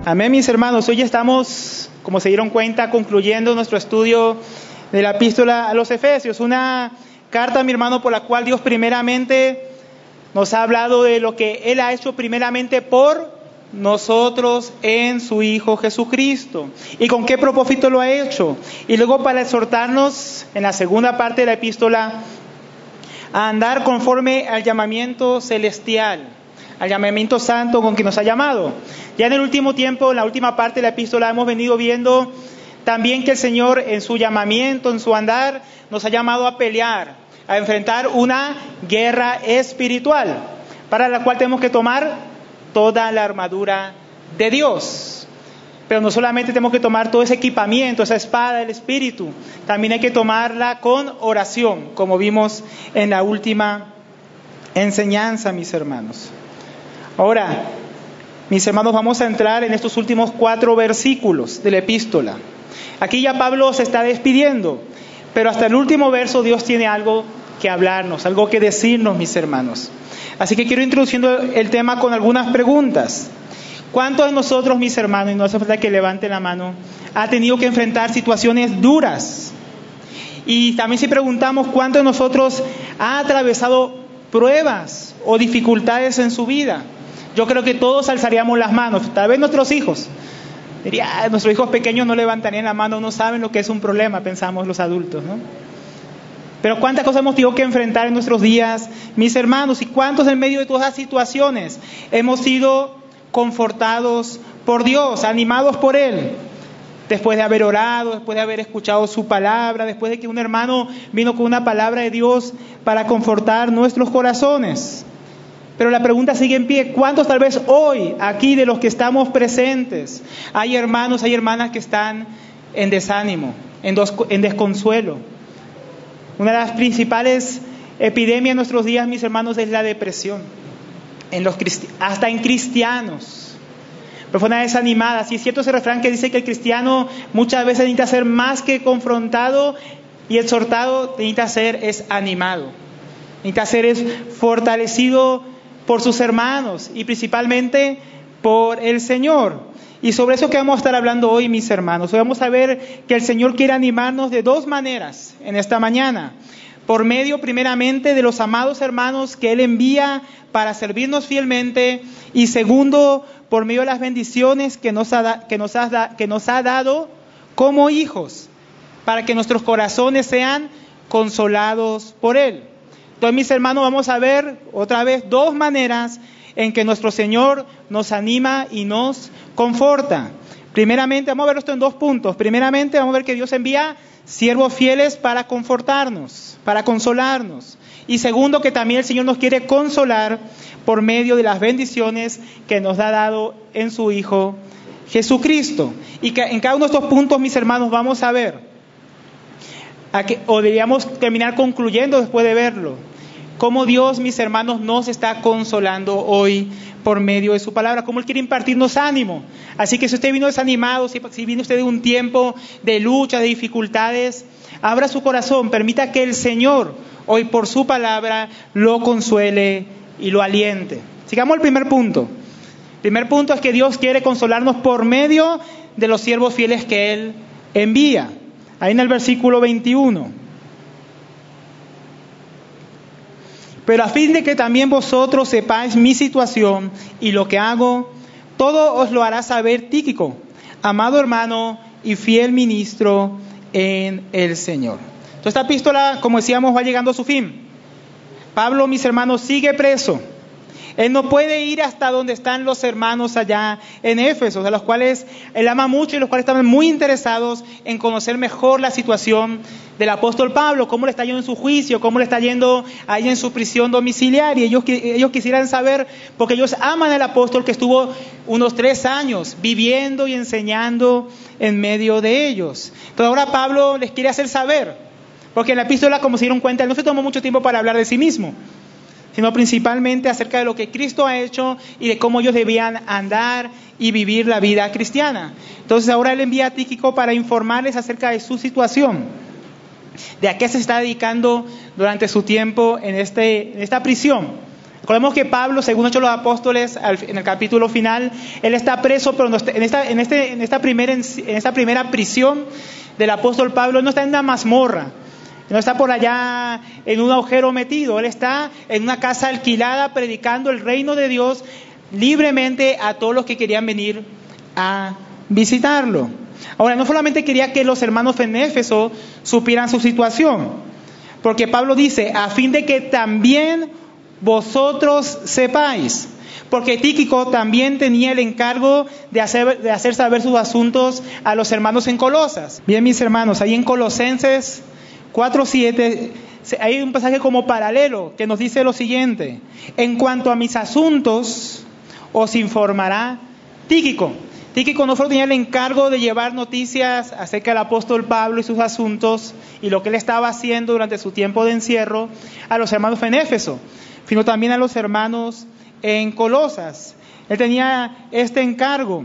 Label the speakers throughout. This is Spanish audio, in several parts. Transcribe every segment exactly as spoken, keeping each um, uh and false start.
Speaker 1: Amén, mis hermanos. Hoy estamos, como se dieron cuenta, concluyendo nuestro estudio de la epístola a los Efesios. Una carta, mi hermano, por la cual Dios primeramente nos ha hablado de lo que Él ha hecho primeramente por nosotros en su Hijo Jesucristo. ¿Y con qué propósito lo ha hecho? Y luego para exhortarnos en la segunda parte de la epístola a andar conforme al llamamiento celestial, al llamamiento santo con que nos ha llamado. Ya en el último tiempo, en la última parte de la epístola, hemos venido viendo también que el Señor en su llamamiento, en su andar, nos ha llamado a pelear, a enfrentar una guerra espiritual, para la cual tenemos que tomar toda la armadura de Dios. Pero no solamente tenemos que tomar todo ese equipamiento, esa espada del Espíritu, también hay que tomarla con oración, como vimos en la última enseñanza, mis hermanos. Ahora, mis hermanos, vamos a entrar en estos últimos cuatro versículos de la epístola. Aquí ya Pablo se está despidiendo, pero hasta el último verso Dios tiene algo que hablarnos, algo que decirnos, mis hermanos. Así que quiero introduciendo el tema con algunas preguntas. ¿Cuántos de nosotros, mis hermanos, y no hace falta que levanten la mano, ha tenido que enfrentar situaciones duras? Y también si preguntamos, ¿cuántos de nosotros ha atravesado pruebas o dificultades en su vida? Yo creo que todos alzaríamos las manos, tal vez nuestros hijos. Diría, ah, nuestros hijos pequeños no levantarían la mano, no saben lo que es un problema, pensamos los adultos, ¿no? Pero cuántas cosas hemos tenido que enfrentar en nuestros días, mis hermanos, y cuántos en medio de todas las situaciones hemos sido confortados por Dios, animados por Él, después de haber orado, después de haber escuchado su palabra, después de que un hermano vino con una palabra de Dios para confortar nuestros corazones. Pero la pregunta sigue en pie: ¿cuántos tal vez hoy, aquí de los que estamos presentes, hay hermanos, hay hermanas que están en desánimo, en, dos, en desconsuelo? Una de las principales epidemias en nuestros días, mis hermanos, es la depresión, en los cristi- hasta en cristianos. Personas desanimadas. Y es cierto ese refrán que dice que el cristiano muchas veces necesita ser más que confrontado y exhortado, necesita ser es animado, necesita ser es fortalecido por sus hermanos y principalmente por el Señor. Y sobre eso que vamos a estar hablando hoy, mis hermanos. Hoy vamos a ver que el Señor quiere animarnos de dos maneras en esta mañana. Por medio, primeramente, de los amados hermanos que Él envía para servirnos fielmente. Y segundo, por medio de las bendiciones que nos ha, que nos ha, que nos ha dado como hijos, para que nuestros corazones sean consolados por Él. Entonces, mis hermanos, vamos a ver otra vez dos maneras en que nuestro Señor nos anima y nos conforta. Primeramente, vamos a ver esto en dos puntos. Primeramente, vamos a ver que Dios envía siervos fieles para confortarnos, para consolarnos. Y segundo, que también el Señor nos quiere consolar por medio de las bendiciones que nos ha dado en su Hijo Jesucristo. Y que en cada uno de estos puntos, mis hermanos, vamos a ver, a que, o deberíamos terminar concluyendo después de verlo, cómo Dios, mis hermanos, nos está consolando hoy por medio de su palabra, cómo Él quiere impartirnos ánimo. Así que si usted vino desanimado, si, si vino usted de un tiempo de lucha, de dificultades, abra su corazón, permita que el Señor hoy por su palabra lo consuele y lo aliente. Sigamos al primer punto. El primer punto es que Dios quiere consolarnos por medio de los siervos fieles que Él envía. Ahí en el versículo veintiuno. Pero a fin de que también vosotros sepáis mi situación y lo que hago, todo os lo hará saber Tíquico, amado hermano y fiel ministro en el Señor. Entonces esta epístola, como decíamos, va llegando a su fin. Pablo, mis hermanos, sigue preso. Él no puede ir hasta donde están los hermanos allá en Éfeso, a los cuales él ama mucho y los cuales estaban muy interesados en conocer mejor la situación del apóstol Pablo, cómo le está yendo en su juicio, cómo le está yendo ahí en su prisión domiciliaria. Ellos, ellos quisieran saber, porque ellos aman al apóstol que estuvo unos tres años viviendo y enseñando en medio de ellos. Entonces ahora Pablo les quiere hacer saber, porque en la epístola, como se dieron cuenta, él no se tomó mucho tiempo para hablar de sí mismo, sino principalmente acerca de lo que Cristo ha hecho y de cómo ellos debían andar y vivir la vida cristiana. Entonces ahora él envía a Tíquico para informarles acerca de su situación, de a qué se está dedicando durante su tiempo en, este, en esta prisión, Recordemos que Pablo, según Hechos de los Apóstoles, en el capítulo final, él está preso, pero no está, en, esta, en, este, en, esta primera, en esta primera prisión del apóstol Pablo, él no está en una mazmorra, no está por allá en un agujero metido, él está en una casa alquilada predicando el reino de Dios libremente a todos los que querían venir a visitarlo. Ahora, no solamente quería que los hermanos en Éfeso supieran su situación, porque Pablo dice, a fin de que también vosotros sepáis, porque Tíquico también tenía el encargo de hacer, de hacer saber sus asuntos a los hermanos en Colosas. Bien, mis hermanos, ahí en Colosenses cuatro siete hay un pasaje como paralelo que nos dice lo siguiente: en cuanto a mis asuntos os informará Tíquico. Tíquico no solo tenía el encargo de llevar noticias acerca del apóstol Pablo y sus asuntos y lo que él estaba haciendo durante su tiempo de encierro a los hermanos en Éfeso, sino también a los hermanos en Colosas. Él tenía este encargo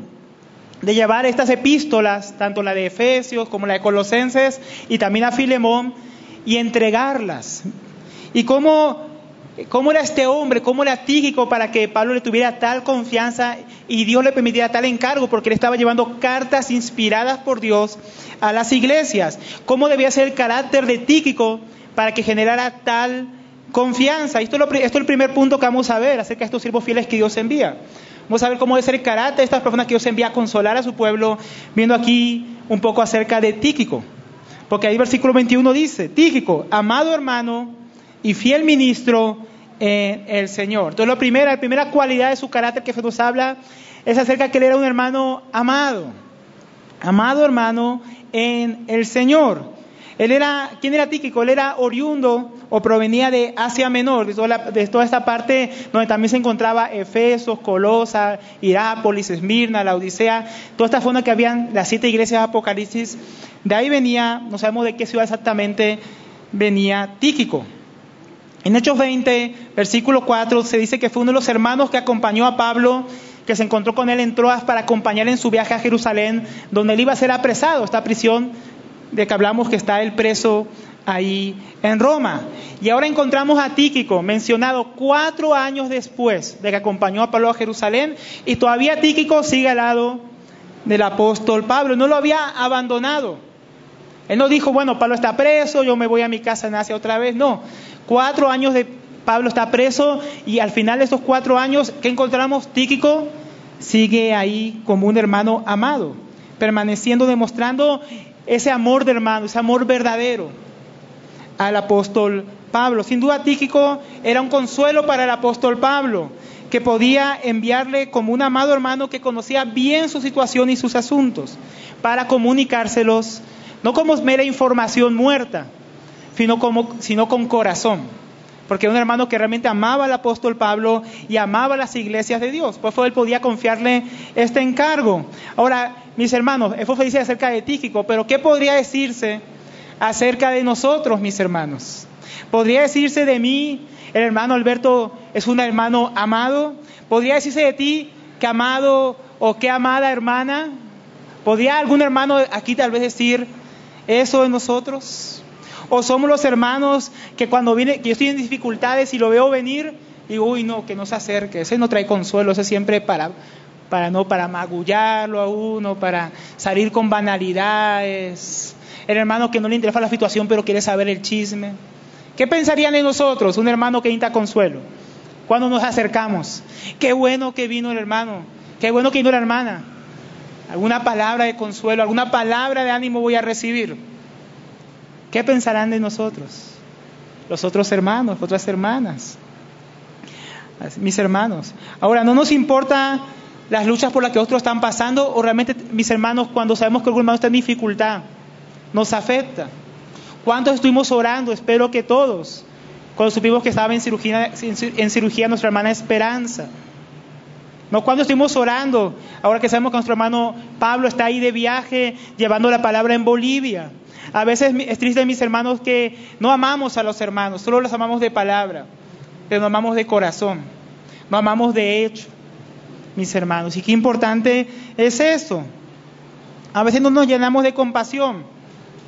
Speaker 1: de llevar estas epístolas, tanto la de Efesios como la de Colosenses y también a Filemón, y entregarlas. ¿Y cómo, cómo era este hombre, cómo era Tíquico para que Pablo le tuviera tal confianza y Dios le permitiera tal encargo? Porque él estaba llevando cartas inspiradas por Dios a las iglesias. ¿Cómo debía ser el carácter de Tíquico para que generara tal confianza? Esto es, lo, esto es el primer punto que vamos a ver acerca de estos siervos fieles que Dios envía. Vamos a ver cómo debe ser el carácter de estas personas que Dios envía a consolar a su pueblo, viendo aquí un poco acerca de Tíquico. Porque ahí versículo veintiuno dice, Tíquico, amado hermano y fiel ministro en el Señor. Entonces la primera, la primera cualidad de su carácter que se nos habla es acerca de que él era un hermano amado. Amado hermano en el Señor. Él era, ¿quién era Tíquico? Él era oriundo o provenía de Asia Menor, de toda, la, de toda esta parte donde también se encontraba Efesos, Colosa, Hirápolis, Esmirna, la Odisea, toda esta zona que habían las siete iglesias de Apocalipsis. De ahí venía, no sabemos de qué ciudad exactamente venía Tíquico. En Hechos veinte, versículo cuatro, se dice que fue uno de los hermanos que acompañó a Pablo, que se encontró con él en Troas para acompañarle en su viaje a Jerusalén, donde él iba a ser apresado, esta prisión de que hablamos que está el preso ahí en Roma. Y ahora encontramos a Tíquico mencionado cuatro años después de que acompañó a Pablo a Jerusalén, y todavía Tíquico sigue al lado del apóstol Pablo, no lo había abandonado. Él no dijo, bueno, Pablo está preso, yo me voy a mi casa en Asia otra vez. No, cuatro años de Pablo está preso, y al final de esos cuatro años, ¿qué encontramos? Tíquico sigue ahí como un hermano amado, permaneciendo, demostrando ese amor de hermano, ese amor verdadero al apóstol Pablo. Sin duda Tíquico era un consuelo para el apóstol Pablo, que podía enviarle como un amado hermano que conocía bien su situación y sus asuntos, para comunicárselos, no como mera información muerta, sino, como, sino con corazón. Porque era un hermano que realmente amaba al apóstol Pablo y amaba las iglesias de Dios. Por eso él podía confiarle este encargo. Ahora, mis hermanos, eso se dice acerca de Tíquico, pero ¿qué podría decirse acerca de nosotros, mis hermanos? ¿Podría decirse de mí, el hermano Alberto es un hermano amado? ¿Podría decirse de ti, que amado o qué amada hermana? ¿Podría algún hermano aquí tal vez decir eso de nosotros? ¿O somos los hermanos que cuando viene, que yo estoy en dificultades y lo veo venir, digo, uy, no, que no se acerque, ese no trae consuelo, ese siempre para, para no, para magullarlo a uno, para salir con banalidades, el hermano que no le interesa la situación pero quiere saber el chisme? ¿Qué pensarían de nosotros, un hermano que necesita consuelo? Cuando nos acercamos, qué bueno que vino el hermano, qué bueno que vino la hermana, alguna palabra de consuelo, alguna palabra de ánimo voy a recibir. ¿Qué pensarán de nosotros? Los otros hermanos, otras hermanas, mis hermanos. Ahora, no nos importa las luchas por las que otros están pasando, o realmente, mis hermanos, cuando sabemos que algún hermano está en dificultad, nos afecta. ¿Cuántos estuvimos orando? Espero que todos. Cuando supimos que estaba en cirugía, en cirugía nuestra hermana Esperanza. No, cuando estuvimos orando, ahora que sabemos que nuestro hermano Pablo está ahí de viaje, llevando la palabra en Bolivia. A veces es triste, mis hermanos, que no amamos a los hermanos, solo los amamos de palabra, pero no amamos de corazón, no amamos de hecho, mis hermanos. Y qué importante es eso. A veces no nos llenamos de compasión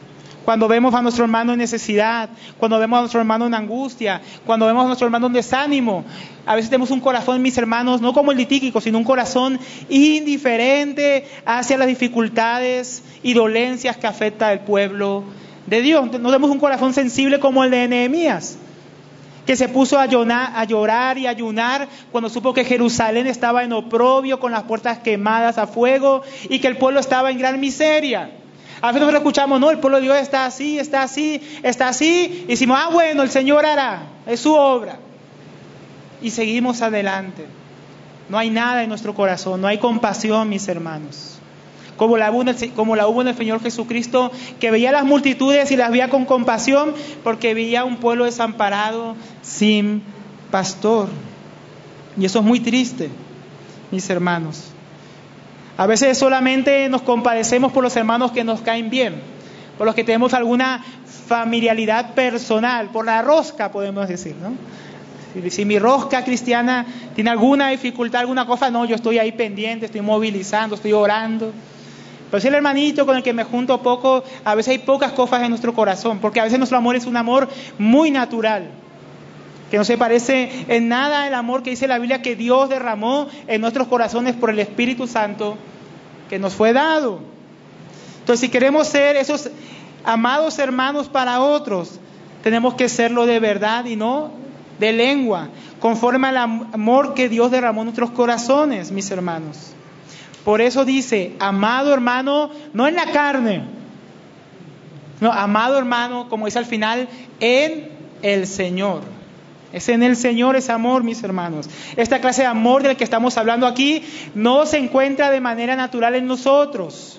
Speaker 1: cuando vemos a nuestro hermano en necesidad, cuando vemos a nuestro hermano en angustia, cuando vemos a nuestro hermano en desánimo. A veces tenemos un corazón, mis hermanos, no como el de Tíquico, sino un corazón indiferente hacia las dificultades y dolencias que afecta al pueblo de Dios. No tenemos un corazón sensible como el de Nehemías, que se puso a llorar, a llorar y ayunar cuando supo que Jerusalén estaba en oprobio, con las puertas quemadas a fuego, y que el pueblo estaba en gran miseria. A veces nosotros escuchamos, no, el pueblo de Dios está así, está así, está así, y decimos, ah, bueno, el Señor hará, es su obra. Y seguimos adelante. No hay nada en nuestro corazón, no hay compasión, mis hermanos. Como la, hubo en el, como la hubo en el Señor Jesucristo, que veía las multitudes y las veía con compasión, porque veía un pueblo desamparado, sin pastor. Y eso es muy triste, mis hermanos. A veces solamente nos compadecemos por los hermanos que nos caen bien, por los que tenemos alguna familiaridad personal, por la rosca, podemos decir, ¿no? Si, si mi rosca cristiana tiene alguna dificultad, alguna cosa, no, yo estoy ahí pendiente, estoy movilizando, estoy orando. Pero si el hermanito con el que me junto poco, a veces hay pocas cosas en nuestro corazón, porque a veces nuestro amor es un amor muy natural, que no se parece en nada al amor que dice la Biblia que Dios derramó en nuestros corazones por el Espíritu Santo que nos fue dado. Entonces, si queremos ser esos amados hermanos para otros, tenemos que serlo de verdad y no de lengua, conforme al amor que Dios derramó en nuestros corazones, mis hermanos. Por eso dice, amado hermano, no en la carne, no, amado hermano, como dice al final, en el Señor. Es en el Señor ese amor, mis hermanos. Esta clase de amor del que estamos hablando aquí no se encuentra de manera natural en nosotros.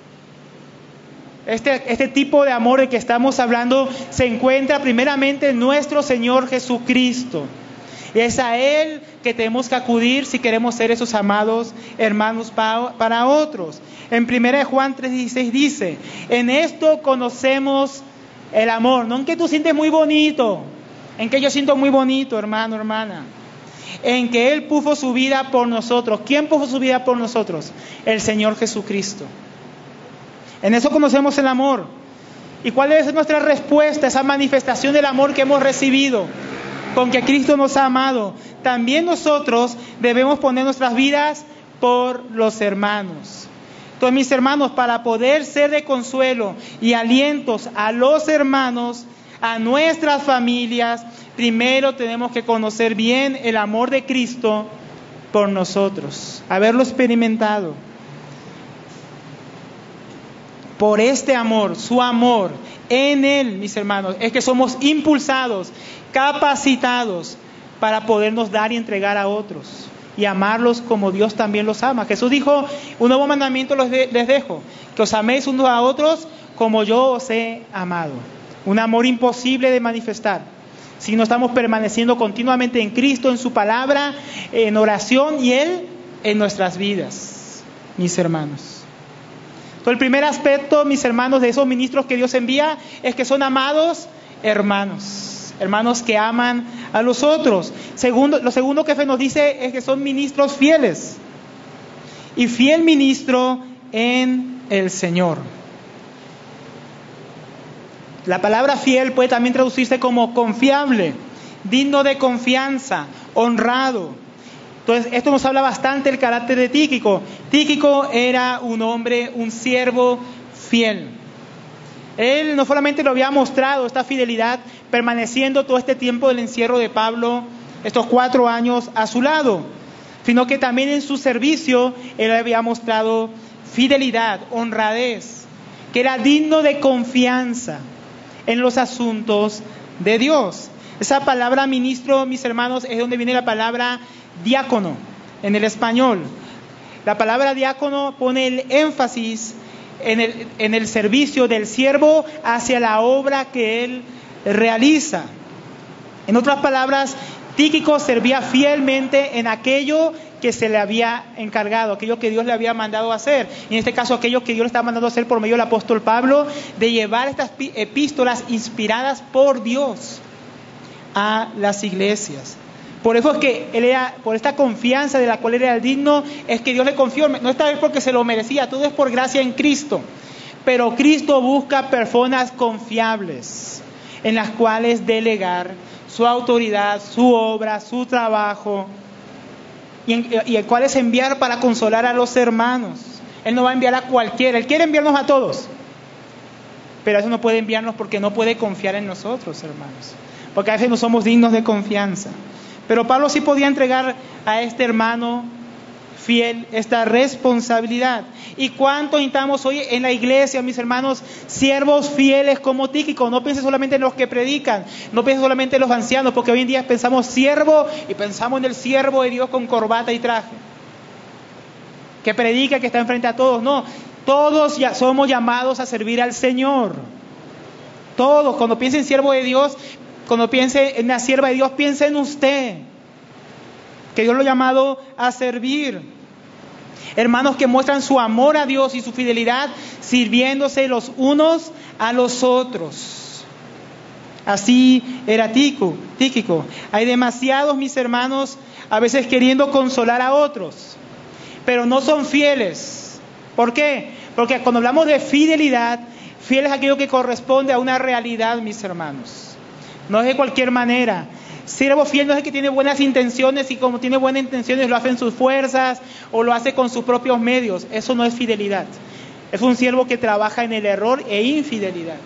Speaker 1: Este, este tipo de amor del que estamos hablando se encuentra primeramente en nuestro Señor Jesucristo. Y es a Él que tenemos que acudir si queremos ser esos amados hermanos pa, para otros. En primera de Juan tres dieciséis dice, en esto conocemos el amor, no en que tú sientes muy bonito, en que yo siento muy bonito, hermano, hermana, en que Él puso su vida por nosotros. ¿Quién puso su vida por nosotros? El Señor Jesucristo. En eso conocemos el amor. ¿Y cuál debe ser nuestra respuesta a esa manifestación del amor que hemos recibido? Con que Cristo nos ha amado. También nosotros debemos poner nuestras vidas por los hermanos. Entonces, mis hermanos, para poder ser de consuelo y alientos a los hermanos, a nuestras familias, primero tenemos que conocer bien el amor de Cristo por nosotros, haberlo experimentado. Por este amor, su amor, en Él, mis hermanos, es que somos impulsados, capacitados para podernos dar y entregar a otros y amarlos como Dios también los ama. Jesús dijo, un nuevo mandamiento les dejo, que os améis unos a otros como yo os he amado. Un amor imposible de manifestar si no estamos permaneciendo continuamente en Cristo, en su palabra, en oración y Él en nuestras vidas, mis hermanos. Entonces, el primer aspecto, mis hermanos, de esos ministros que Dios envía es que son amados hermanos, hermanos que aman a los otros. Segundo, lo segundo que se nos dice es que son ministros fieles y fiel ministro en el Señor. La palabra fiel puede también traducirse como confiable, digno de confianza, honrado. Entonces, esto nos habla bastante del carácter de Tíquico. Tíquico era un hombre, un siervo fiel. Él no solamente lo había mostrado esta fidelidad, permaneciendo todo este tiempo del encierro de Pablo, estos cuatro años a su lado, sino que también en su servicio él había mostrado fidelidad, honradez, que era digno de confianza en los asuntos de Dios. Esa palabra ministro, mis hermanos, es donde viene la palabra diácono en el español. La palabra diácono pone el énfasis en el, en el servicio del siervo hacia la obra que él realiza. En otras palabras, Tíquico servía fielmente en aquello que se le había encargado, aquello que Dios le había mandado a hacer. Y en este caso, aquello que Dios le estaba mandando a hacer por medio del apóstol Pablo, de llevar estas epístolas inspiradas por Dios a las iglesias. Por eso es que él era, por esta confianza de la cual era el digno, es que Dios le confió. No esta vez porque se lo merecía, todo es por gracia en Cristo. pero Cristo busca personas confiables en las cuales delegar su autoridad, su obra, su trabajo, y, en, y el cual es enviar para consolar a los hermanos. Él no va a enviar a cualquiera, Él quiere enviarnos a todos, pero eso no puede enviarnos porque no puede confiar en nosotros, hermanos, porque a veces no somos dignos de confianza. Pero Pablo sí podía entregar a este hermano fiel esta responsabilidad. ¿Y cuánto necesitamos hoy en la iglesia, mis hermanos, siervos fieles como Tíquico? No piensen solamente en los que predican, no piensen solamente en los ancianos, porque hoy en día pensamos siervo y pensamos en el siervo de Dios con corbata y traje, que predica, que está enfrente a todos. No, todos ya somos llamados a servir al Señor. Todos, cuando piensen en siervo de Dios, cuando piense en una sierva de Dios, piense en usted, que Dios lo ha llamado a servir. Hermanos que muestran su amor a Dios y su fidelidad, sirviéndose los unos a los otros. Así era Tíquico. Hay demasiados, mis hermanos, a veces queriendo consolar a otros, pero no son fieles. ¿Por qué? Porque cuando hablamos de fidelidad, fiel es aquello que corresponde a una realidad, mis hermanos. No es de cualquier manera. Siervo fiel no es el que tiene buenas intenciones y como tiene buenas intenciones lo hace en sus fuerzas o lo hace con sus propios medios. Eso no es fidelidad. Es un siervo que trabaja en el error e infidelidad.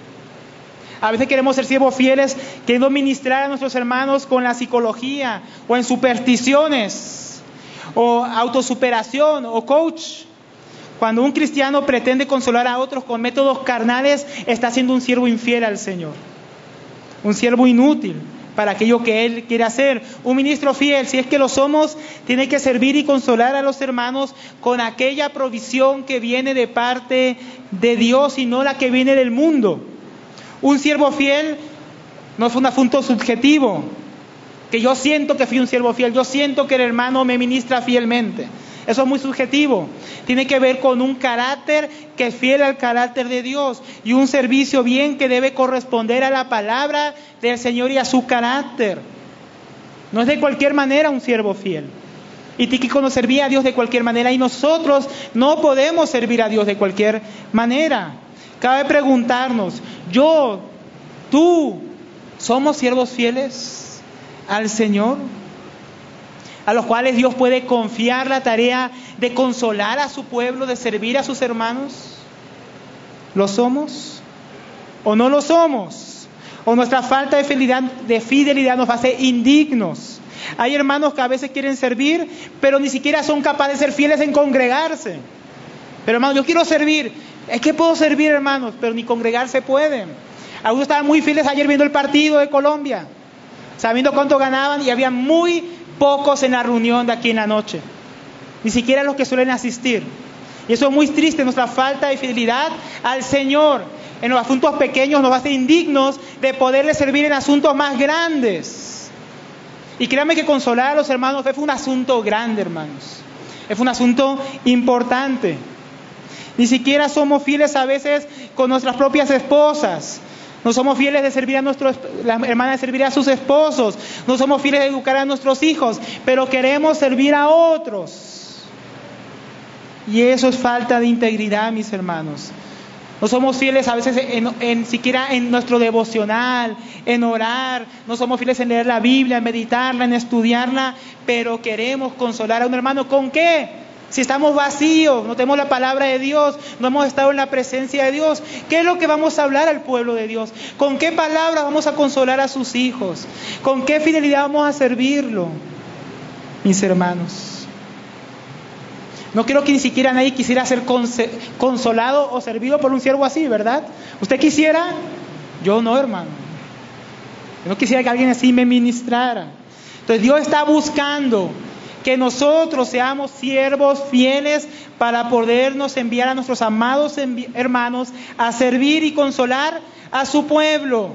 Speaker 1: A veces queremos ser siervos fieles queriendo ministrar a nuestros hermanos con la psicología o en supersticiones o autosuperación o coach. Cuando un cristiano pretende consolar a otros con métodos carnales, está siendo un siervo infiel al Señor. Un siervo inútil para aquello que Él quiere hacer. Un ministro fiel, si es que lo somos, tiene que servir y consolar a los hermanos con aquella provisión que viene de parte de Dios y no la que viene del mundo. Un siervo fiel no es un asunto subjetivo, que yo siento que fui un siervo fiel, yo siento que el hermano me ministra fielmente. Eso es muy subjetivo. Tiene que ver con un carácter que es fiel al carácter de Dios y un servicio bien que debe corresponder a la palabra del Señor y a su carácter. No es de cualquier manera un siervo fiel. Y Tíquico no servía a Dios de cualquier manera y nosotros no podemos servir a Dios de cualquier manera. Cabe preguntarnos, yo, tú, ¿somos siervos fieles al Señor? A los cuales Dios puede confiar la tarea de consolar a su pueblo, de servir a sus hermanos. ¿Lo somos o no lo somos? ¿O nuestra falta de fidelidad, de fidelidad nos hace indignos? Hay hermanos que a veces quieren servir, pero ni siquiera son capaces de ser fieles en congregarse. Pero hermanos, yo quiero servir. Es que puedo servir, hermanos, pero ni congregarse pueden. Algunos estaban muy fieles ayer viendo el partido de Colombia, sabiendo cuánto ganaban, y había muy pocos en la reunión de aquí en la noche, ni siquiera los que suelen asistir. Y eso es muy triste, nuestra falta de fidelidad al Señor. En los asuntos pequeños nos hace indignos de poderle servir en asuntos más grandes. Y créanme que consolar a los hermanos es un asunto grande, hermanos. Es un asunto importante. Ni siquiera somos fieles a veces con nuestras propias esposas. No somos fieles de servir a nuestros, las hermanas de servir a sus esposos. No somos fieles de educar a nuestros hijos, pero queremos servir a otros. Y eso es falta de integridad, mis hermanos. No somos fieles a veces en, en siquiera en nuestro devocional, en orar. No somos fieles en leer la Biblia, en meditarla, en estudiarla, pero queremos consolar a un hermano. ¿Con qué? Si estamos vacíos, no tenemos la palabra de Dios, no hemos estado en la presencia de Dios, ¿qué es lo que vamos a hablar al pueblo de Dios? ¿Con qué palabras vamos a consolar a sus hijos? ¿Con qué fidelidad vamos a servirlo? Mis hermanos, no creo que ni siquiera nadie quisiera ser consolado o servido por un siervo así, ¿verdad? ¿Usted quisiera? Yo no, hermano. Yo no quisiera que alguien así me ministrara. Entonces Dios está buscando que nosotros seamos siervos fieles para podernos enviar a nuestros amados hermanos a servir y consolar a su pueblo.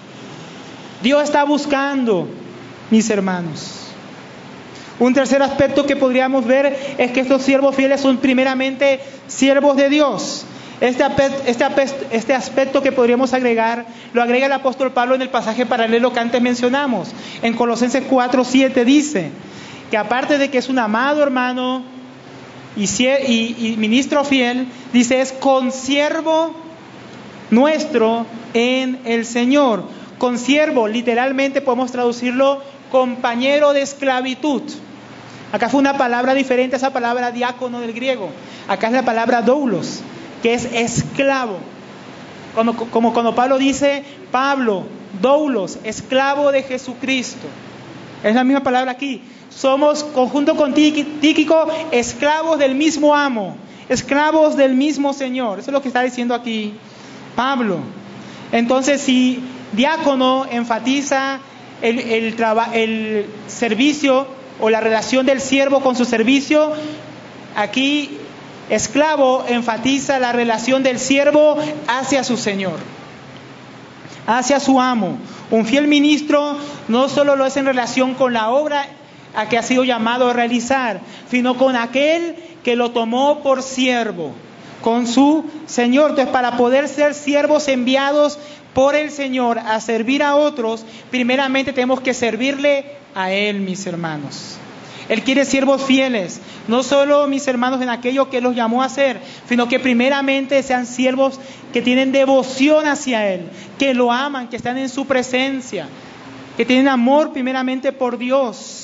Speaker 1: Dios está buscando, mis hermanos. Un tercer aspecto que podríamos ver es que estos siervos fieles son primeramente siervos de Dios. Este, este, este aspecto que podríamos agregar, lo agrega el apóstol Pablo en el pasaje paralelo que antes mencionamos. En Colosenses cuatro siete dice que aparte de que es un amado hermano, y, y, y ministro fiel, dice, es consiervo nuestro en el Señor. Consiervo, literalmente podemos traducirlo compañero de esclavitud. Acá fue una palabra diferente a esa palabra diácono del griego. Acá es la palabra doulos, que es esclavo. Como, como cuando Pablo dice, Pablo, doulos, esclavo de Jesucristo. Es la misma palabra aquí. Somos, conjunto con Tíquico, esclavos del mismo amo, esclavos del mismo Señor. Eso es lo que está diciendo aquí Pablo. Entonces, si diácono enfatiza el, el, traba, el servicio o la relación del siervo con su servicio, aquí esclavo enfatiza la relación del siervo hacia su Señor, hacia su amo. Un fiel ministro no solo lo es en relación con la obra a que ha sido llamado a realizar, sino con aquel que lo tomó por siervo, con su Señor. Entonces, para poder ser siervos enviados por el Señor a servir a otros, primeramente tenemos que servirle a Él, mis hermanos. Él quiere siervos fieles, no solo, mis hermanos, en aquello que Él los llamó a hacer, sino que primeramente sean siervos que tienen devoción hacia Él, que lo aman, que están en su presencia, que tienen amor primeramente por Dios.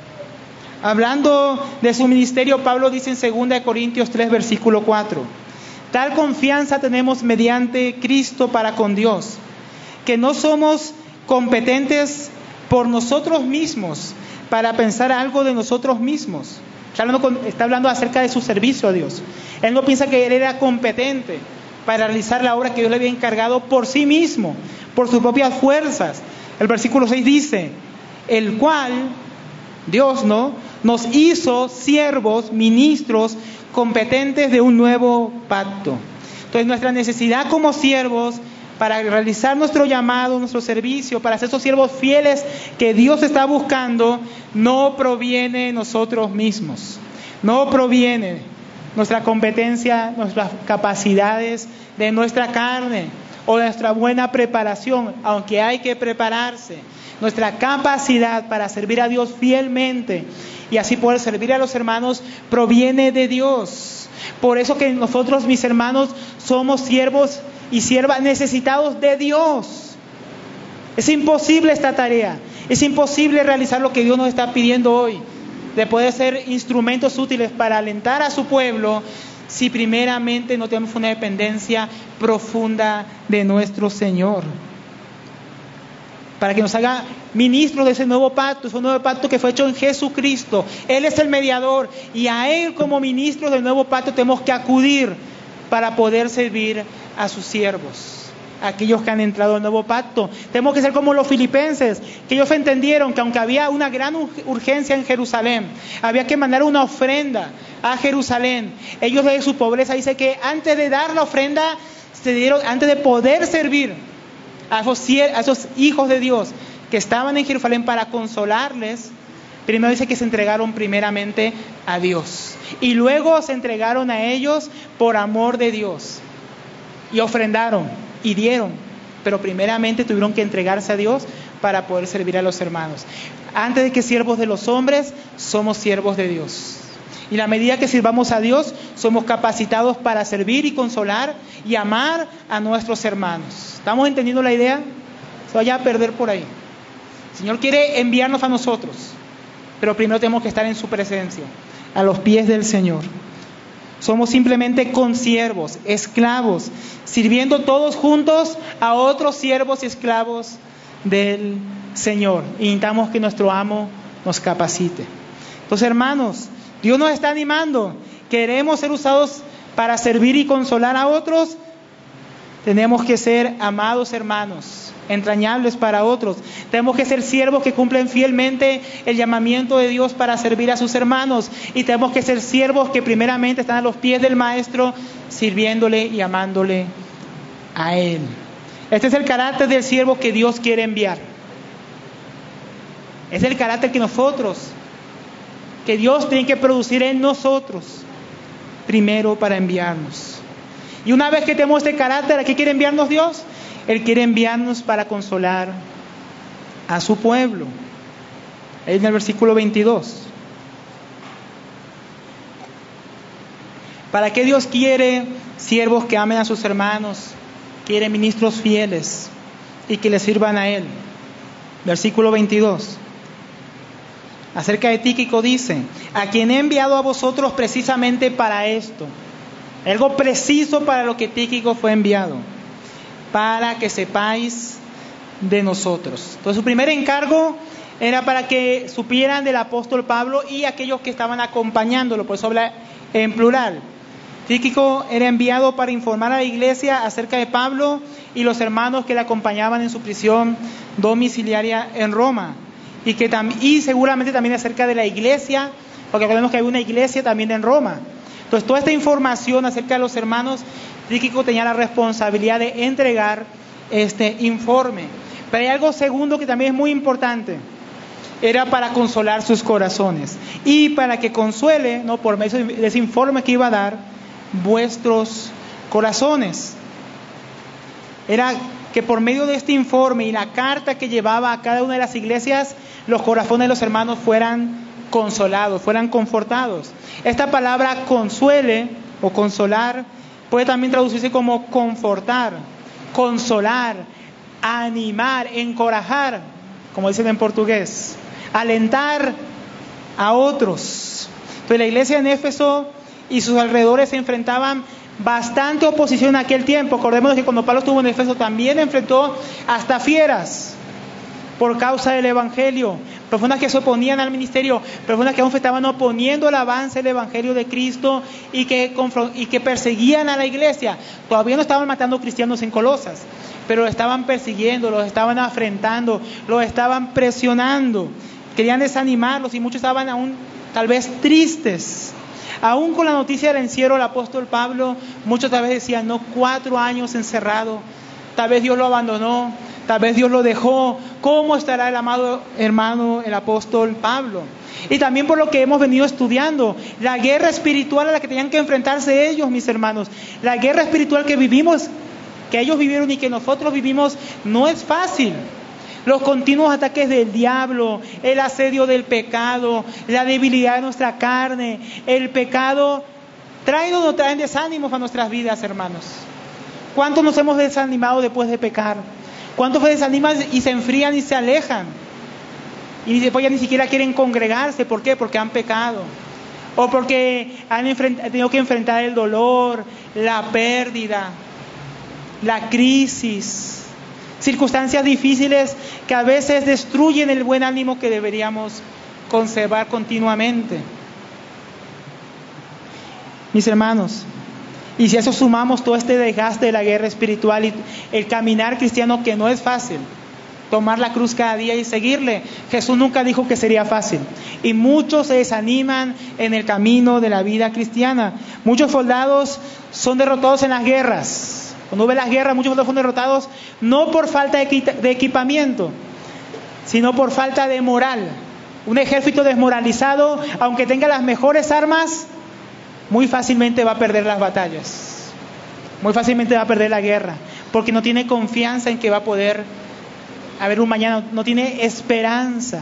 Speaker 1: Hablando de su ministerio, Pablo dice en segunda de Corintios tres, versículo cuatro, tal confianza tenemos mediante Cristo para con Dios, que no somos competentes por nosotros mismos para pensar algo de nosotros mismos. Está hablando, con, está hablando acerca de su servicio a Dios. Él no piensa que él era competente para realizar la obra que Dios le había encargado por sí mismo, por sus propias fuerzas. El versículo seis dice, el cual, Dios, ¿no?, nos hizo siervos, ministros, competentes de un nuevo pacto. Entonces, nuestra necesidad como siervos para realizar nuestro llamado, nuestro servicio, para ser esos siervos fieles que Dios está buscando, no proviene de nosotros mismos. No proviene nuestra competencia, nuestras capacidades, de nuestra carne o de nuestra buena preparación, aunque hay que prepararse. Nuestra capacidad para servir a Dios fielmente y así poder servir a los hermanos proviene de Dios. Por eso que nosotros, mis hermanos, somos siervos y siervas necesitados de Dios. Es imposible esta tarea, es imposible realizar lo que Dios nos está pidiendo hoy, de poder ser instrumentos útiles para alentar a su pueblo, si primeramente no tenemos una dependencia profunda de nuestro Señor, para que nos haga ministros de ese nuevo pacto, ese nuevo pacto que fue hecho en Jesucristo. Él es el mediador y a Él, como ministros del nuevo pacto, tenemos que acudir para poder servir a sus siervos, aquellos que han entrado al nuevo pacto. Tenemos que ser como los filipenses, que ellos entendieron que aunque había una gran urgencia en Jerusalén, había que mandar una ofrenda a Jerusalén. Ellos, de su pobreza, dice que antes de dar la ofrenda, se dieron, antes de poder servir a esos, a esos hijos de Dios que estaban en Jerusalén para consolarles, primero dice que se entregaron primeramente a Dios y luego se entregaron a ellos por amor de Dios y ofrendaron y dieron, pero primeramente tuvieron que entregarse a Dios para poder servir a los hermanos. Antes de que siervos de los hombres, somos siervos de Dios. Y a medida que sirvamos a Dios, somos capacitados para servir y consolar y amar a nuestros hermanos. ¿Estamos entendiendo la idea? Se vaya a perder por ahí. El Señor quiere enviarnos a nosotros, pero primero tenemos que estar en su presencia, a los pies del Señor. Somos simplemente consiervos, esclavos, sirviendo todos juntos a otros siervos y esclavos del Señor. Y necesitamos que nuestro amo nos capacite. Entonces, hermanos, Dios nos está animando. Queremos ser usados para servir y consolar a otros. Tenemos que ser amados hermanos, entrañables para otros. Tenemos que ser siervos que cumplen fielmente el llamamiento de Dios para servir a sus hermanos. Y tenemos que ser siervos que primeramente están a los pies del Maestro, sirviéndole y amándole a Él. Este es el carácter del siervo que Dios quiere enviar. Es el carácter que nosotros, que Dios tiene que producir en nosotros, primero para enviarnos. Y una vez que tenemos este carácter, ¿a qué quiere enviarnos Dios? Él quiere enviarnos para consolar a su pueblo. Ahí en el versículo veintidós. ¿Para qué Dios quiere siervos que amen a sus hermanos? Quiere ministros fieles y que le sirvan a Él. Versículo veintidós. Acerca de Tíquico dice: a quien he enviado a vosotros precisamente para esto. Algo preciso para lo que Tíquico fue enviado. Para que sepáis de nosotros. Entonces su primer encargo era para que supieran del apóstol Pablo y aquellos que estaban acompañándolo. Por eso habla en plural. Tíquico era enviado para informar a la iglesia acerca de Pablo y los hermanos que le acompañaban en su prisión domiciliaria en Roma. Y, que tam- y seguramente también acerca de la iglesia, porque recordemos que hay una iglesia también en Roma. Entonces toda esta información acerca de los hermanos, Tíquico tenía la responsabilidad de entregar este informe. Pero hay algo segundo que también es muy importante. Era para consolar sus corazones. Y para que consuele, ¿no?, por medio de ese informe que iba a dar, vuestros corazones. Era que por medio de este informe y la carta que llevaba a cada una de las iglesias, los corazones de los hermanos fueran consolados, fueran confortados. Esta palabra consuele o consolar puede también traducirse como confortar, consolar, animar, encorajar, como dicen en portugués, alentar a otros. Entonces la iglesia en Éfeso y sus alrededores se enfrentaban bastante oposición en aquel tiempo. Acordémonos que cuando Pablo estuvo en Éfeso también enfrentó hasta fieras por causa del evangelio, personas que se oponían al ministerio, personas que aún estaban oponiendo el avance del evangelio de Cristo y que, y que perseguían a la iglesia. Todavía no estaban matando cristianos en Colosas, pero lo estaban persiguiendo, los estaban afrentando, los estaban presionando, querían desanimarlos y muchos estaban aún tal vez tristes. Aún con la noticia del encierro del apóstol Pablo, muchos tal vez decían: no, cuatro años encerrado, tal vez Dios lo abandonó, tal vez Dios lo dejó. ¿Cómo estará el amado hermano, el apóstol Pablo? Y también por lo que hemos venido estudiando, la guerra espiritual a la que tenían que enfrentarse ellos, mis hermanos. La guerra espiritual que vivimos, que ellos vivieron y que nosotros vivimos, no es fácil. Los continuos ataques del diablo, el asedio del pecado, la debilidad de nuestra carne, el pecado, traen o no traen desánimos a nuestras vidas, hermanos. ¿Cuántos nos hemos desanimado después de pecar? ¿Cuántos se desaniman y se enfrían y se alejan? Y después ya ni siquiera quieren congregarse. ¿Por qué? Porque han pecado. O porque han enfrent- tenido que enfrentar el dolor, la pérdida, la crisis. Circunstancias difíciles que a veces destruyen el buen ánimo que deberíamos conservar continuamente. Mis hermanos, y si a eso sumamos todo este desgaste de la guerra espiritual y el caminar cristiano, que no es fácil, tomar la cruz cada día y seguirle. Jesús nunca dijo que sería fácil. Y muchos se desaniman en el camino de la vida cristiana. Muchos soldados son derrotados en las guerras. Cuando ve las guerras, muchos soldados son derrotados no por falta de, equi- de equipamiento, sino por falta de moral. Un ejército desmoralizado, aunque tenga las mejores armas, muy fácilmente va a perder las batallas. Muy fácilmente va a perder la guerra, porque no tiene confianza en que va a poder haber un mañana, no tiene esperanza.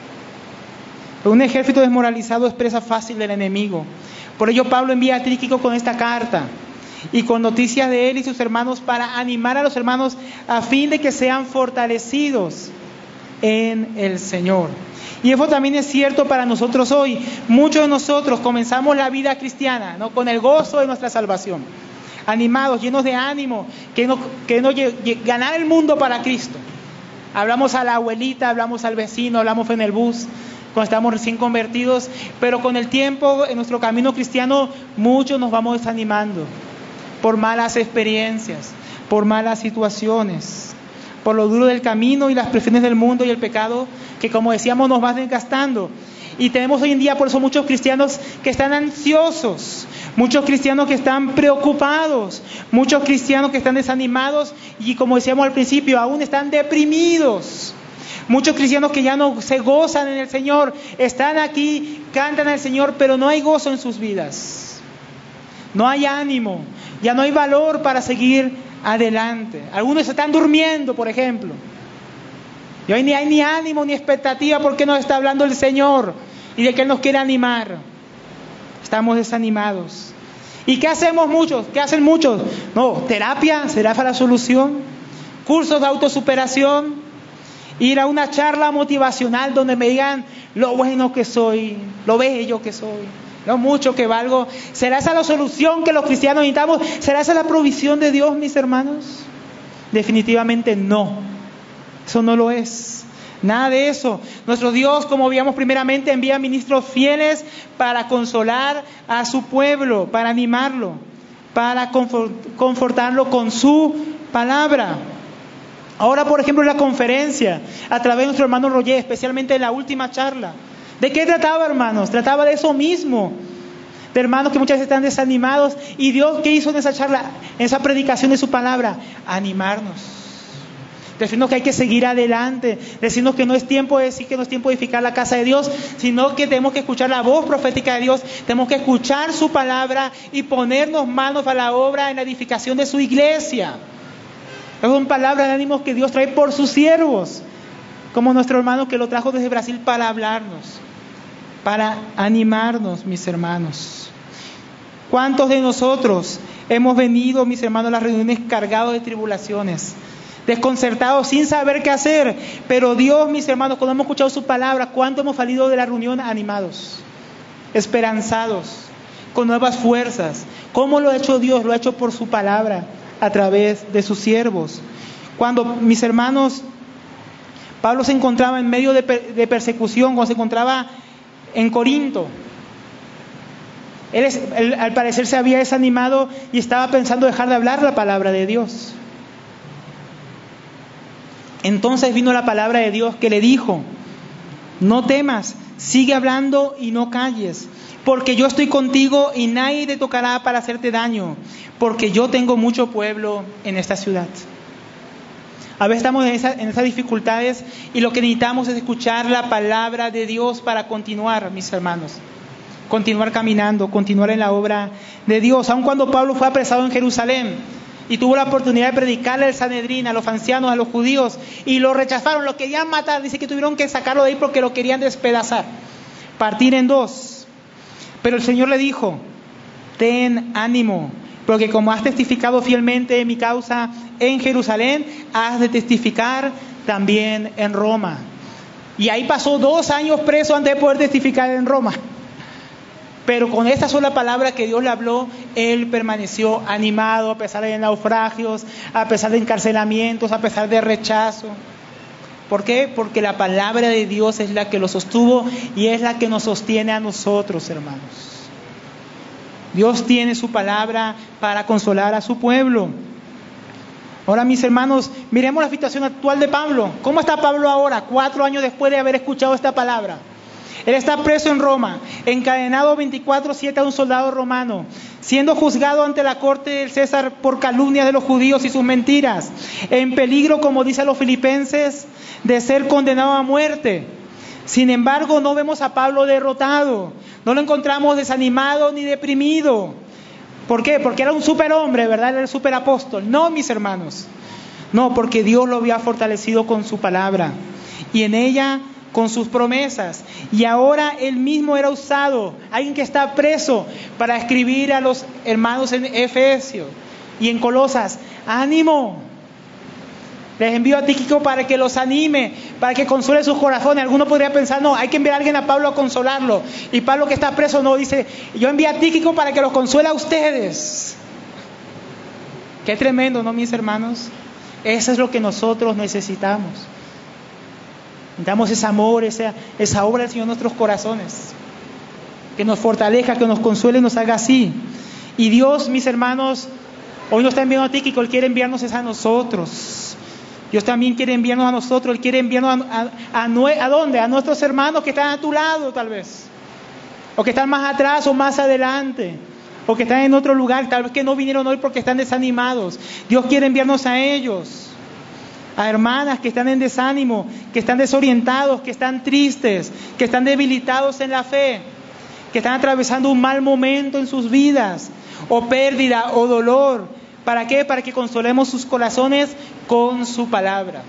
Speaker 1: Un ejército desmoralizado es presa fácil del enemigo. Por ello Pablo envía a Tíquico con esta carta y con noticias de él y sus hermanos para animar a los hermanos a fin de que sean fortalecidos en el Señor. Y eso también es cierto para nosotros hoy. Muchos de nosotros comenzamos la vida cristiana, ¿no?, con el gozo de nuestra salvación, animados, llenos de ánimo, que no, que no ganar el mundo para Cristo. Hablamos a la abuelita, hablamos al vecino, hablamos en el bus cuando estamos recién convertidos, pero con el tiempo en nuestro camino cristiano muchos nos vamos desanimando por malas experiencias, por malas situaciones, por lo duro del camino y las presiones del mundo y el pecado que, como decíamos, nos va desgastando. Y tenemos hoy en día por eso muchos cristianos que están ansiosos, muchos cristianos que están preocupados, muchos cristianos que están desanimados y, como decíamos al principio, aún están deprimidos. Muchos cristianos que ya no se gozan en el Señor, están aquí, cantan al Señor, pero no hay gozo en sus vidas. No hay ánimo, ya no hay valor para seguir adelante. Algunos están durmiendo, por ejemplo. Y hoy ni hay ni ánimo ni expectativa porque nos está hablando el Señor y de que Él nos quiere animar. Estamos desanimados. ¿Y qué hacemos muchos? ¿Qué hacen muchos? No, terapia será la solución. Cursos de autosuperación. Ir a una charla motivacional donde me digan lo bueno que soy, lo bello que soy, lo mucho que valgo. ¿Será esa la solución que los cristianos necesitamos? ¿Será esa la provisión de Dios, mis hermanos? Definitivamente no. Eso no lo es. Nada de eso. Nuestro Dios, como veíamos primeramente, envía ministros fieles para consolar a su pueblo, para animarlo, para confortarlo con su palabra. Ahora, por ejemplo, en la conferencia, a través de nuestro hermano Roger, especialmente en la última charla. ¿De qué trataba, hermanos? Trataba de eso mismo. De hermanos que muchas veces están desanimados. ¿Y Dios qué hizo en esa charla, en esa predicación de su palabra? Animarnos. Decirnos que hay que seguir adelante. Decirnos que no es tiempo de decir que no es tiempo de edificar la casa de Dios, sino que tenemos que escuchar la voz profética de Dios. Tenemos que escuchar su palabra y ponernos manos a la obra en la edificación de su iglesia. Es una palabra de ánimo que Dios trae por sus siervos, como nuestro hermano que lo trajo desde Brasil para hablarnos, para animarnos, mis hermanos. ¿Cuántos de nosotros hemos venido, mis hermanos, a las reuniones cargados de tribulaciones, desconcertados, sin saber qué hacer? Pero Dios, mis hermanos, cuando hemos escuchado su palabra, ¿cuánto hemos salido de la reunión animados, esperanzados, con nuevas fuerzas? ¿Cómo lo ha hecho Dios? Lo ha hecho por su palabra, a través de sus siervos. Cuando, mis hermanos, Pablo se encontraba en medio de, per- de persecución, cuando se encontraba en Corinto, él, es, él al parecer se había desanimado y estaba pensando dejar de hablar la palabra de Dios. Entonces vino la palabra de Dios que le dijo: no temas, sigue hablando y no calles, porque yo estoy contigo y nadie te tocará para hacerte daño, porque yo tengo mucho pueblo en esta ciudad. A veces estamos en, esa, en esas dificultades y lo que necesitamos es escuchar la palabra de Dios para continuar, mis hermanos. Continuar caminando, continuar en la obra de Dios. Aun cuando Pablo fue apresado en Jerusalén y tuvo la oportunidad de predicarle al Sanedrín, a los ancianos, a los judíos, y lo rechazaron, lo querían matar. Dice que tuvieron que sacarlo de ahí porque lo querían despedazar, partir en dos. Pero el Señor le dijo: ten ánimo, porque como has testificado fielmente de mi causa en Jerusalén, has de testificar también en Roma. Y ahí pasó dos años preso antes de poder testificar en Roma. Pero con esta sola palabra que Dios le habló, él permaneció animado a pesar de naufragios, a pesar de encarcelamientos, a pesar de rechazo. ¿Por qué? Porque la palabra de Dios es la que lo sostuvo y es la que nos sostiene a nosotros, hermanos. Dios tiene su palabra para consolar a su pueblo. Ahora, mis hermanos, miremos la situación actual de Pablo. ¿Cómo está Pablo ahora, cuatro años después de haber escuchado esta palabra? Él está preso en Roma, encadenado veinticuatro siete a un soldado romano, siendo juzgado ante la corte del César por calumnias de los judíos y sus mentiras, en peligro, como dice a los filipenses, de ser condenado a muerte. Sin embargo, no vemos a Pablo derrotado, no lo encontramos desanimado ni deprimido. ¿Por qué? Porque era un superhombre, ¿verdad? Era el superapóstol. No, mis hermanos. No, porque Dios lo había fortalecido con su palabra y en ella con sus promesas. Y ahora él mismo era usado, alguien que está preso, para escribir a los hermanos en Efesios y en Colosas: ánimo. Les envío a Tíquico para que los anime, para que consuele sus corazones. Alguno podría pensar: no, hay que enviar a alguien a Pablo a consolarlo. Y Pablo, que está preso, no, dice: yo envío a Tíquico para que los consuele a ustedes. Qué tremendo, ¿no, mis hermanos? Eso es lo que nosotros necesitamos. Necesitamos ese amor, esa, esa obra del Señor en nuestros corazones, que nos fortalezca, que nos consuele y nos haga así. Y Dios, mis hermanos, hoy nos está enviando a Tíquico. Él quiere enviarnos a nosotros. Dios también quiere enviarnos a nosotros. Él quiere enviarnos a, a, a, a, ¿a dónde? A nuestros hermanos que están a tu lado, tal vez, o que están más atrás o más adelante, o que están en otro lugar, tal vez que no vinieron hoy porque están desanimados. Dios quiere enviarnos a ellos, a hermanas que están en desánimo, que están desorientados, que están tristes, que están debilitados en la fe, que están atravesando un mal momento en sus vidas, o pérdida o dolor. ¿Para qué? Para que consolemos sus corazones con su palabra.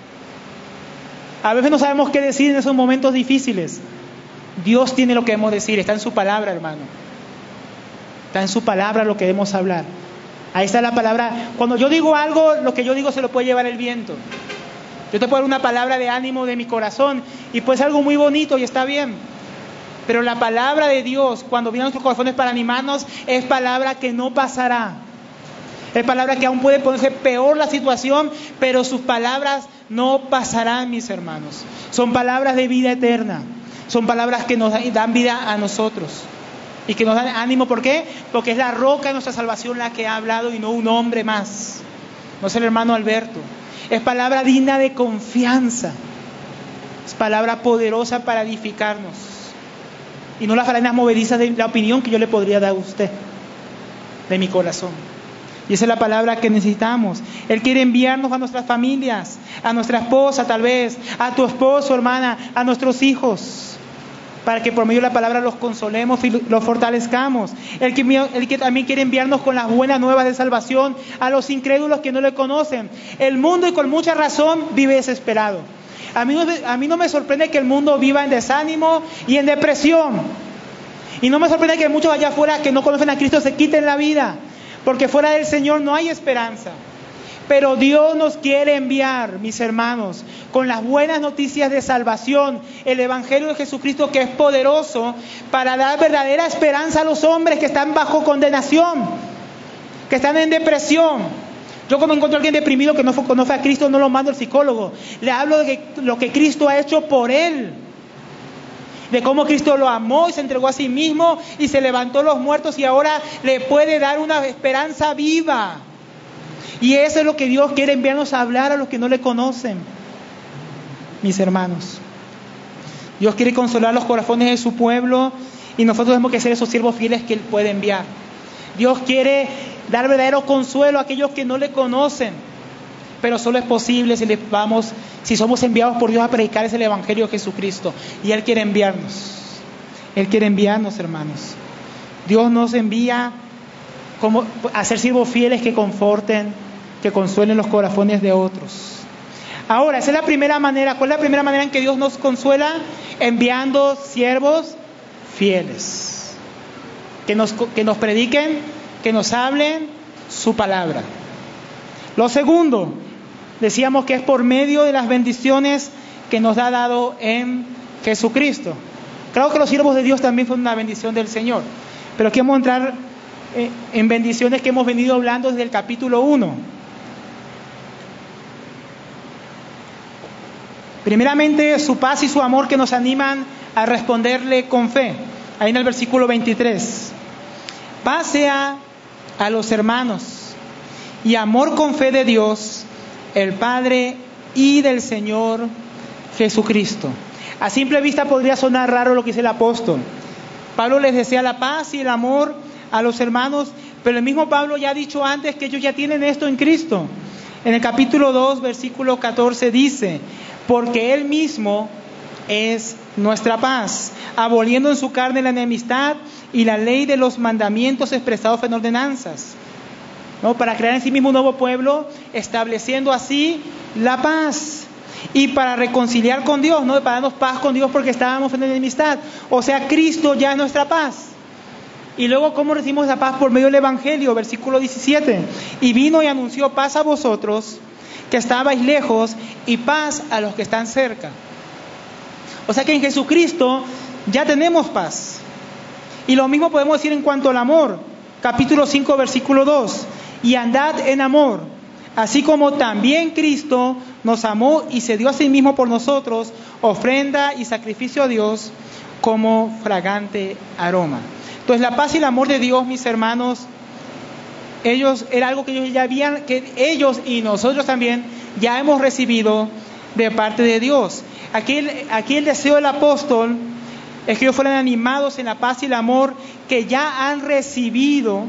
Speaker 1: A veces no sabemos qué decir en esos momentos difíciles. Dios tiene lo que debemos decir, está en su palabra, hermano. Está en su palabra lo que debemos hablar. Ahí está la palabra. Cuando yo digo algo, lo que yo digo se lo puede llevar el viento. Yo te puedo dar una palabra de ánimo de mi corazón y puede ser algo muy bonito y está bien. Pero la palabra de Dios, cuando viene a nuestros corazones para animarnos, es palabra que no pasará. Es palabra que aún puede ponerse peor la situación, pero sus palabras no pasarán, mis hermanos. Son palabras de vida eterna. Son palabras que nos dan vida a nosotros. Y que nos dan ánimo. ¿Por qué? Porque es la roca de nuestra salvación la que ha hablado y no un hombre más. No es el hermano Alberto. Es palabra digna de confianza. Es palabra poderosa para edificarnos. Y no las arenas movedizas de la opinión que yo le podría dar a usted. De mi corazón. Y esa es la palabra que necesitamos. Él quiere enviarnos a nuestras familias, a nuestra esposa tal vez, a tu esposo, hermana, a nuestros hijos, para que por medio de la palabra los consolemos y los fortalezcamos. Él que, él que también quiere enviarnos con las buenas nuevas de salvación a los incrédulos que no le conocen. El mundo, y con mucha razón, vive desesperado. A mí, no, a mí no me sorprende que el mundo viva en desánimo y en depresión. Y no me sorprende que muchos allá afuera que no conocen a Cristo se quiten la vida. Porque fuera del Señor no hay esperanza. Pero Dios nos quiere enviar, mis hermanos, con las buenas noticias de salvación, el Evangelio de Jesucristo, que es poderoso para dar verdadera esperanza a los hombres que están bajo condenación, que están en depresión. Yo cuando encuentro a alguien deprimido que no conoce a Cristo, no lo mando al psicólogo. Le hablo de que, lo que Cristo ha hecho por él. De cómo Cristo lo amó y se entregó a sí mismo y se levantó los muertos y ahora le puede dar una esperanza viva. Y eso es lo que Dios quiere enviarnos a hablar a los que no le conocen, mis hermanos. Dios quiere consolar los corazones de su pueblo y nosotros tenemos que ser esos siervos fieles que Él puede enviar. Dios quiere dar verdadero consuelo a aquellos que no le conocen, pero solo es posible si, le vamos, si somos enviados por Dios a predicar ese Evangelio de Jesucristo. Y Él quiere enviarnos. Él quiere enviarnos, hermanos. Dios nos envía como a ser siervos fieles que conforten, que consuelen los corazones de otros. Ahora, esa es la primera manera. ¿Cuál es la primera manera en que Dios nos consuela? Enviando siervos fieles. Que nos, que nos prediquen, que nos hablen su palabra. Lo segundo, decíamos que es por medio de las bendiciones que nos ha dado en Jesucristo. Claro que los siervos de Dios también son una bendición del Señor. Pero aquí vamos a entrar en bendiciones que hemos venido hablando desde el capítulo uno. Primeramente, su paz y su amor que nos animan a responderle con fe. Ahí en el versículo veintitrés. Paz sea a los hermanos y amor con fe de Dios, el Padre y del Señor Jesucristo. A simple vista podría sonar raro lo que dice el apóstol. Pablo les desea la paz y el amor a los hermanos, pero el mismo Pablo ya ha dicho antes que ellos ya tienen esto en Cristo. En el capítulo dos, versículo catorce dice: porque Él mismo es nuestra paz, aboliendo en su carne la enemistad y la ley de los mandamientos expresados en ordenanzas, ¿no? Para crear en sí mismo un nuevo pueblo, estableciendo así la paz. Y para reconciliar con Dios, ¿no? Para darnos paz con Dios porque estábamos en enemistad. O sea, Cristo ya es nuestra paz. Y luego, ¿cómo recibimos la paz? Por medio del Evangelio, versículo diecisiete. Y vino y anunció paz a vosotros que estabais lejos y paz a los que están cerca. O sea que en Jesucristo ya tenemos paz. Y lo mismo podemos decir en cuanto al amor. Capítulo cinco, versículo dos. Y andad en amor, así como también Cristo nos amó y se dio a sí mismo por nosotros, ofrenda y sacrificio a Dios como fragante aroma. Entonces la paz y el amor de Dios, mis hermanos, ellos era algo que ellos ya habían, que ellos y nosotros también ya hemos recibido de parte de Dios. Aquí el, aquí el deseo del apóstol es que ellos fueran animados en la paz y el amor que ya han recibido,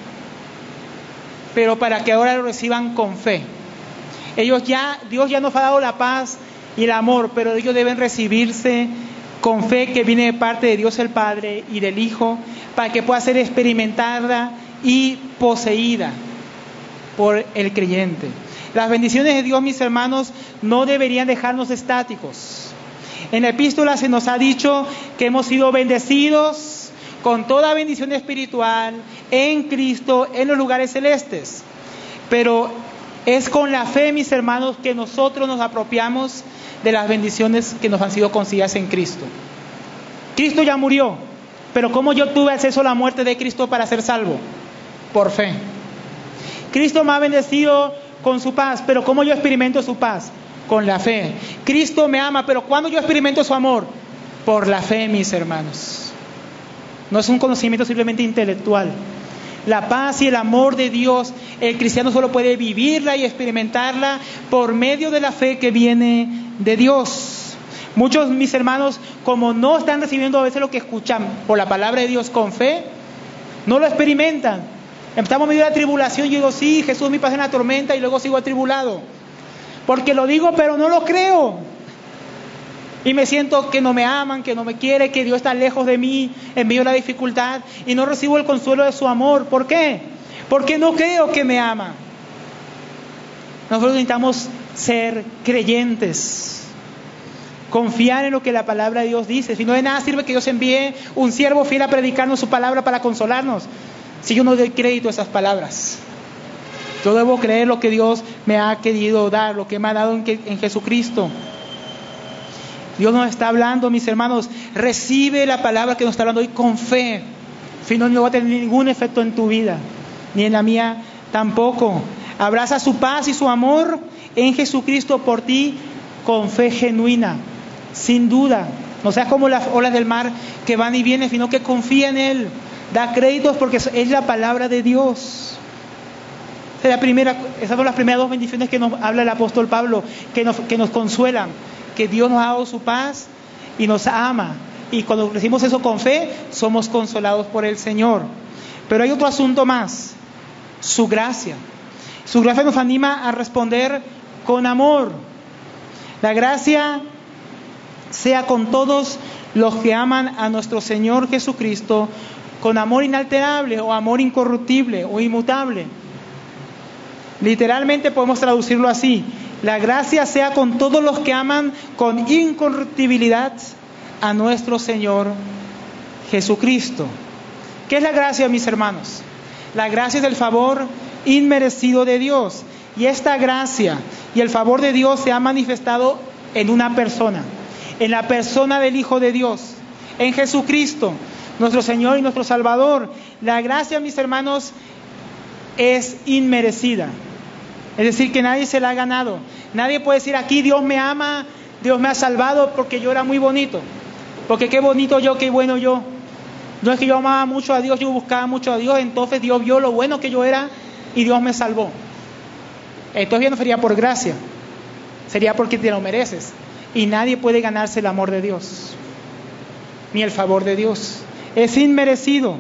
Speaker 1: pero para que ahora lo reciban con fe. Ellos ya, Dios ya nos ha dado la paz y el amor, pero ellos deben recibirse con fe que viene de parte de Dios el Padre y del Hijo, para que pueda ser experimentada y poseída por el creyente. Las bendiciones de Dios, mis hermanos, no deberían dejarnos estáticos. En la epístola se nos ha dicho que hemos sido bendecidos con toda bendición espiritual en Cristo en los lugares celestes. Pero es con la fe, mis hermanos, que nosotros nos apropiamos de las bendiciones que nos han sido concedidas en Cristo. Cristo ya murió, pero ¿cómo yo tuve acceso a la muerte de Cristo para ser salvo? Por fe. Cristo me ha bendecido con su paz, pero ¿cómo yo experimento su paz? Con la fe. Cristo me ama, pero ¿cuándo yo experimento su amor? Por la fe, mis hermanos. No es un conocimiento simplemente intelectual. La paz y el amor de Dios, el cristiano solo puede vivirla y experimentarla por medio de la fe que viene de Dios. Muchos, mis hermanos, como no están recibiendo a veces lo que escuchan por la palabra de Dios con fe, no lo experimentan. Estamos en medio de la tribulación y yo digo, sí, Jesús me pasa en la tormenta, y luego sigo atribulado. Porque lo digo, pero no lo creo. Y me siento que no me aman, que no me quiere, que Dios está lejos de mí en medio de la dificultad y no recibo el consuelo de su amor. ¿Por qué? Porque no creo que me ama. Nosotros necesitamos ser creyentes, confiar en lo que la palabra de Dios dice. Si no de nada sirve que Dios envíe un siervo fiel a predicarnos su palabra para consolarnos, si yo no doy crédito a esas palabras. Yo debo creer lo que Dios me ha querido dar, lo que me ha dado en, que, en Jesucristo. Dios nos está hablando, mis hermanos. Recibe la palabra que nos está hablando hoy con fe. Si no, no va a tener ningún efecto en tu vida, ni en la mía tampoco. Abraza su paz y su amor en Jesucristo por ti con fe genuina, sin duda. No seas como las olas del mar que van y vienen, sino que confía en Él. Da créditos porque es la palabra de Dios. Esa es la primera, esas son las primeras dos bendiciones que nos habla el apóstol Pablo, que nos, que nos consuelan. Que Dios nos ha dado su paz y nos ama. Y cuando recibimos eso con fe, somos consolados por el Señor. Pero hay otro asunto más: su gracia. Su gracia nos anima a responder con amor. La gracia sea con todos los que aman a nuestro Señor Jesucristo con amor inalterable o amor incorruptible o inmutable. Literalmente podemos traducirlo así: la gracia sea con todos los que aman con incorruptibilidad a nuestro Señor Jesucristo. ¿Qué es la gracia, mis hermanos? La gracia es el favor inmerecido de Dios. Y esta gracia y el favor de Dios se ha manifestado en una persona, en la persona del Hijo de Dios, en Jesucristo, nuestro Señor y nuestro Salvador. La gracia, mis hermanos, es inmerecida. Es decir, que nadie se la ha ganado. Nadie puede decir aquí Dios me ama, Dios me ha salvado porque yo era muy bonito. Porque qué bonito yo, qué bueno yo. No es que yo amaba mucho a Dios, yo buscaba mucho a Dios, entonces Dios vio lo bueno que yo era y Dios me salvó. Entonces ya no sería por gracia, sería porque te lo mereces. Y nadie puede ganarse el amor de Dios, ni el favor de Dios. Es inmerecido.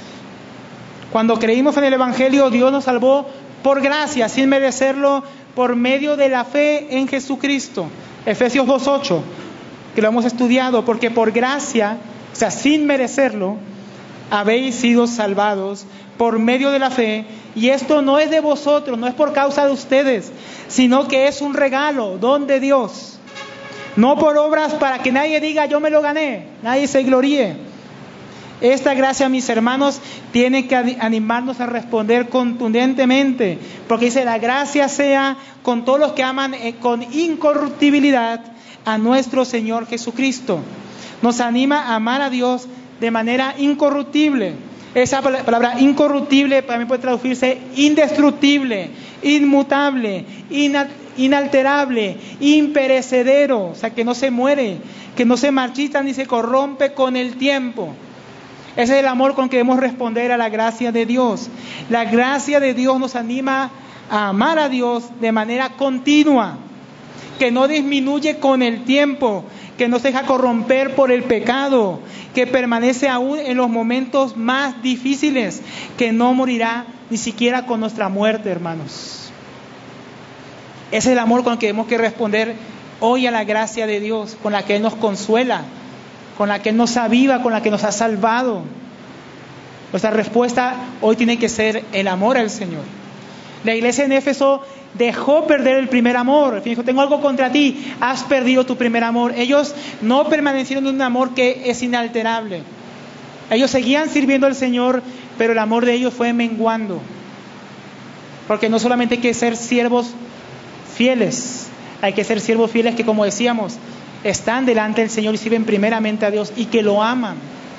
Speaker 1: Cuando creímos en el Evangelio, Dios nos salvó por gracia, sin merecerlo, por medio de la fe en Jesucristo. Efesios dos ocho, que lo hemos estudiado, porque por gracia, o sea, sin merecerlo, habéis sido salvados por medio de la fe, y esto no es de vosotros, no es por causa de ustedes, sino que es un regalo, don de Dios, no por obras para que nadie diga yo me lo gané, nadie se gloríe. Esta gracia, mis hermanos, tiene que animarnos a responder contundentemente, porque dice: la gracia sea con todos los que aman con incorruptibilidad a nuestro Señor Jesucristo. Nos anima a amar a Dios de manera incorruptible. Esa palabra incorruptible también puede traducirse indestructible, inmutable, inalterable, imperecedero, o sea, que no se muere, que no se marchita ni se corrompe con el tiempo. Ese es el amor con que debemos responder a la gracia de Dios. La gracia de Dios nos anima a amar a Dios de manera continua, que no disminuye con el tiempo, que no se deja corromper por el pecado, que permanece aún en los momentos más difíciles, que no morirá ni siquiera con nuestra muerte, hermanos. Ese es el amor con el que debemos que responder hoy a la gracia de Dios, con la que Él nos consuela, con la que Él nos aviva, con la que nos ha salvado. Nuestra respuesta hoy tiene que ser el amor al Señor. La iglesia en Éfeso dejó perder el primer amor. Dijo: tengo algo contra ti, has perdido tu primer amor. Ellos no permanecieron en un amor que es inalterable. Ellos seguían sirviendo al Señor, pero el amor de ellos fue menguando. Porque no solamente hay que ser siervos fieles, hay que ser siervos fieles que, como decíamos, están delante del Señor y sirven primeramente a Dios y que lo aman.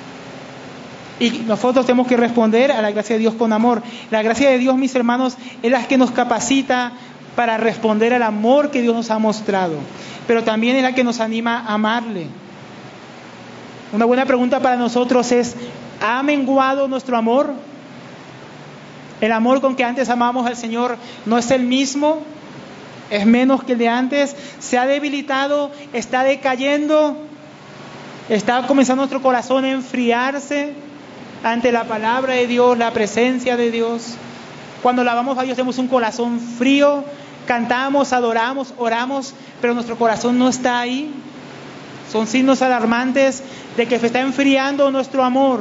Speaker 1: Y nosotros tenemos que responder a la gracia de Dios con amor. La gracia de Dios, mis hermanos, es la que nos capacita para responder al amor que Dios nos ha mostrado, pero también es la que nos anima a amarle. Una buena pregunta para nosotros es: ¿ha menguado nuestro amor? ¿El amor con que antes amábamos al Señor no es el mismo? ¿Es menos que el de antes? ¿Se ha debilitado? ¿Está decayendo? ¿Está comenzando nuestro corazón a enfriarse ante la palabra de Dios, la presencia de Dios? Cuando alabamos a Dios tenemos un corazón frío, cantamos, adoramos, oramos, pero nuestro corazón no está ahí. Son signos alarmantes de que se está enfriando nuestro amor,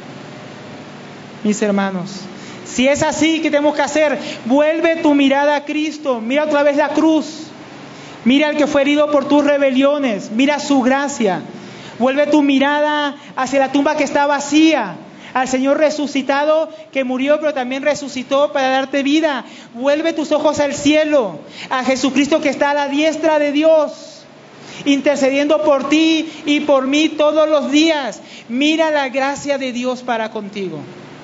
Speaker 1: mis hermanos. Si es así, ¿qué tenemos que hacer? Vuelve tu mirada a Cristo, mira otra vez la cruz, mira al que fue herido por tus rebeliones, mira su gracia. Vuelve tu mirada hacia la tumba que está vacía, al Señor resucitado que murió pero también resucitó para darte vida. Vuelve tus ojos al cielo, a Jesucristo que está a la diestra de Dios, intercediendo por ti y por mí todos los días. Mira la gracia de Dios para contigo.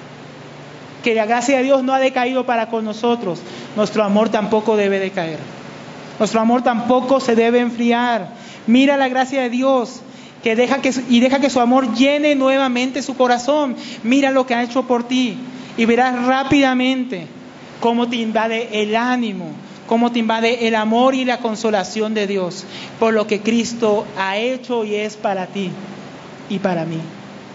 Speaker 1: Que la gracia de Dios no ha decaído para con nosotros. Nuestro amor tampoco debe decaer. Nuestro amor tampoco se debe enfriar. Mira la gracia de Dios que deja que, y deja que su amor llene nuevamente su corazón. Mira lo que ha hecho por ti y verás rápidamente cómo te invade el ánimo, cómo te invade el amor y la consolación de Dios por lo que Cristo ha hecho y es para ti y para mí.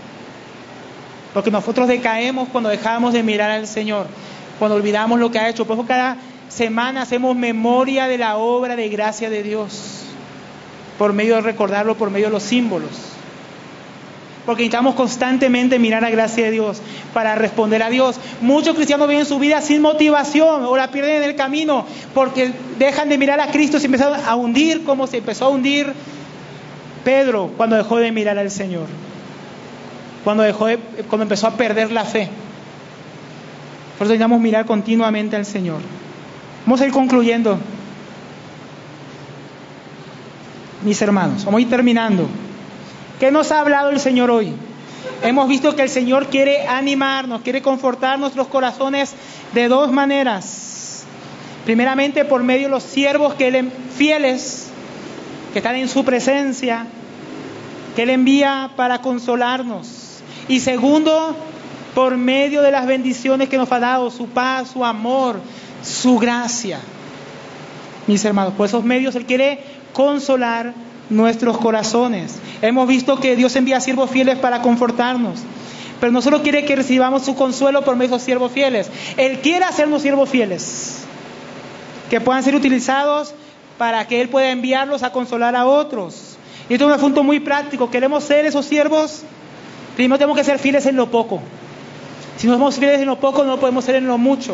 Speaker 1: Porque nosotros decaemos cuando dejamos de mirar al Señor, cuando olvidamos lo que ha hecho. Por eso cada semana hacemos memoria de la obra de gracia de Dios, por medio de recordarlo, por medio de los símbolos. Porque necesitamos constantemente mirar la gracia de Dios para responder a Dios. Muchos cristianos viven su vida sin motivación o la pierden en el camino porque dejan de mirar a Cristo y se empiezan a hundir como se empezó a hundir Pedro cuando dejó de mirar al Señor. Cuando, dejó de, cuando empezó a perder la fe. Por eso necesitamos mirar continuamente al Señor. Vamos a ir concluyendo, mis hermanos. Vamos a ir terminando. ¿Qué nos ha hablado el Señor hoy? Hemos visto que el Señor quiere animarnos, quiere confortar nuestros corazones de dos maneras. Primeramente por medio de los siervos que Él, fieles, que están en su presencia, que Él envía para consolarnos. Y segundo, por medio de las bendiciones que nos ha dado, su paz, su amor, su gracia. Mis hermanos, por esos medios Él quiere consolar nuestros corazones. Hemos visto que Dios envía siervos fieles para confortarnos, pero no solo quiere que recibamos su consuelo por medio de esos siervos fieles. Él quiere hacernos siervos fieles, que puedan ser utilizados para que Él pueda enviarlos a consolar a otros. Y esto es un asunto muy práctico. ¿Queremos ser esos siervos? Primero tenemos que ser fieles en lo poco. Si no somos fieles en lo poco, no podemos ser en lo mucho.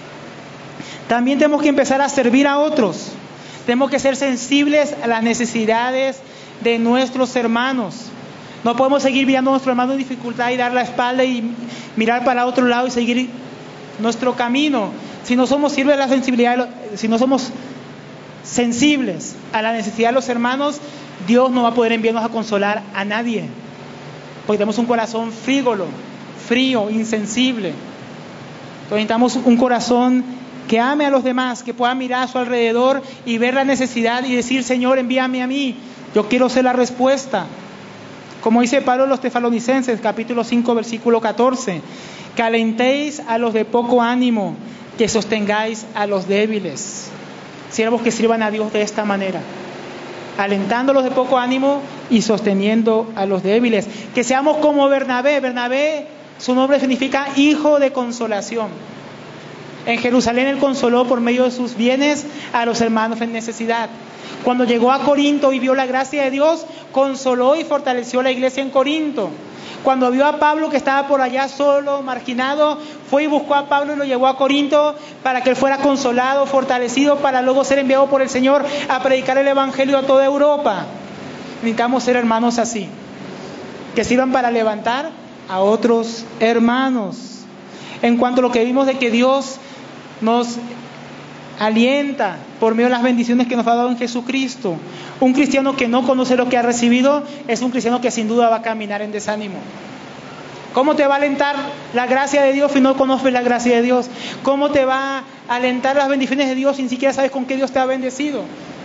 Speaker 1: También tenemos que empezar a servir a otros. Tenemos que ser sensibles a las necesidades de nuestros hermanos. No podemos seguir mirando a nuestro hermano en dificultad y dar la espalda y mirar para otro lado y seguir nuestro camino. Si no somos siervos de la sensibilidad, si no somos sensibles a la necesidad de los hermanos, Dios no va a poder enviarnos a consolar a nadie. Porque tenemos un corazón frívolo, frío, insensible. Entonces necesitamos un corazón que ame a los demás, que pueda mirar a su alrededor y ver la necesidad y decir: Señor, envíame a mí, yo quiero ser la respuesta. Como dice Pablo en los Tesalonicenses, capítulo cinco, versículo catorce: que alentéis a los de poco ánimo, que sostengáis a los débiles. Siervos que sirvan a Dios de esta manera, alentando a los de poco ánimo y sosteniendo a los débiles. Que seamos como Bernabé. Bernabé, su nombre significa hijo de consolación. En Jerusalén Él consoló por medio de sus bienes a los hermanos en necesidad. Cuando llegó a Corinto y vio la gracia de Dios, consoló y fortaleció la iglesia en Corinto. Cuando vio a Pablo que estaba por allá solo, marginado, fue y buscó a Pablo y lo llevó a Corinto para que él fuera consolado, fortalecido, para luego ser enviado por el Señor a predicar el Evangelio a toda Europa. Necesitamos ser hermanos así, que sirvan para levantar a otros hermanos. en cuanto a lo que vimos de que Dios nos alienta por medio de las bendiciones que nos ha dado en Jesucristo. Un cristiano que no conoce lo que ha recibido es un cristiano que sin duda va a caminar en desánimo. ¿Cómo te va a alentar la gracia de Dios si no conoces la gracia de Dios? ¿Cómo te va a alentar las bendiciones de Dios si ni siquiera sabes con qué Dios te ha bendecido?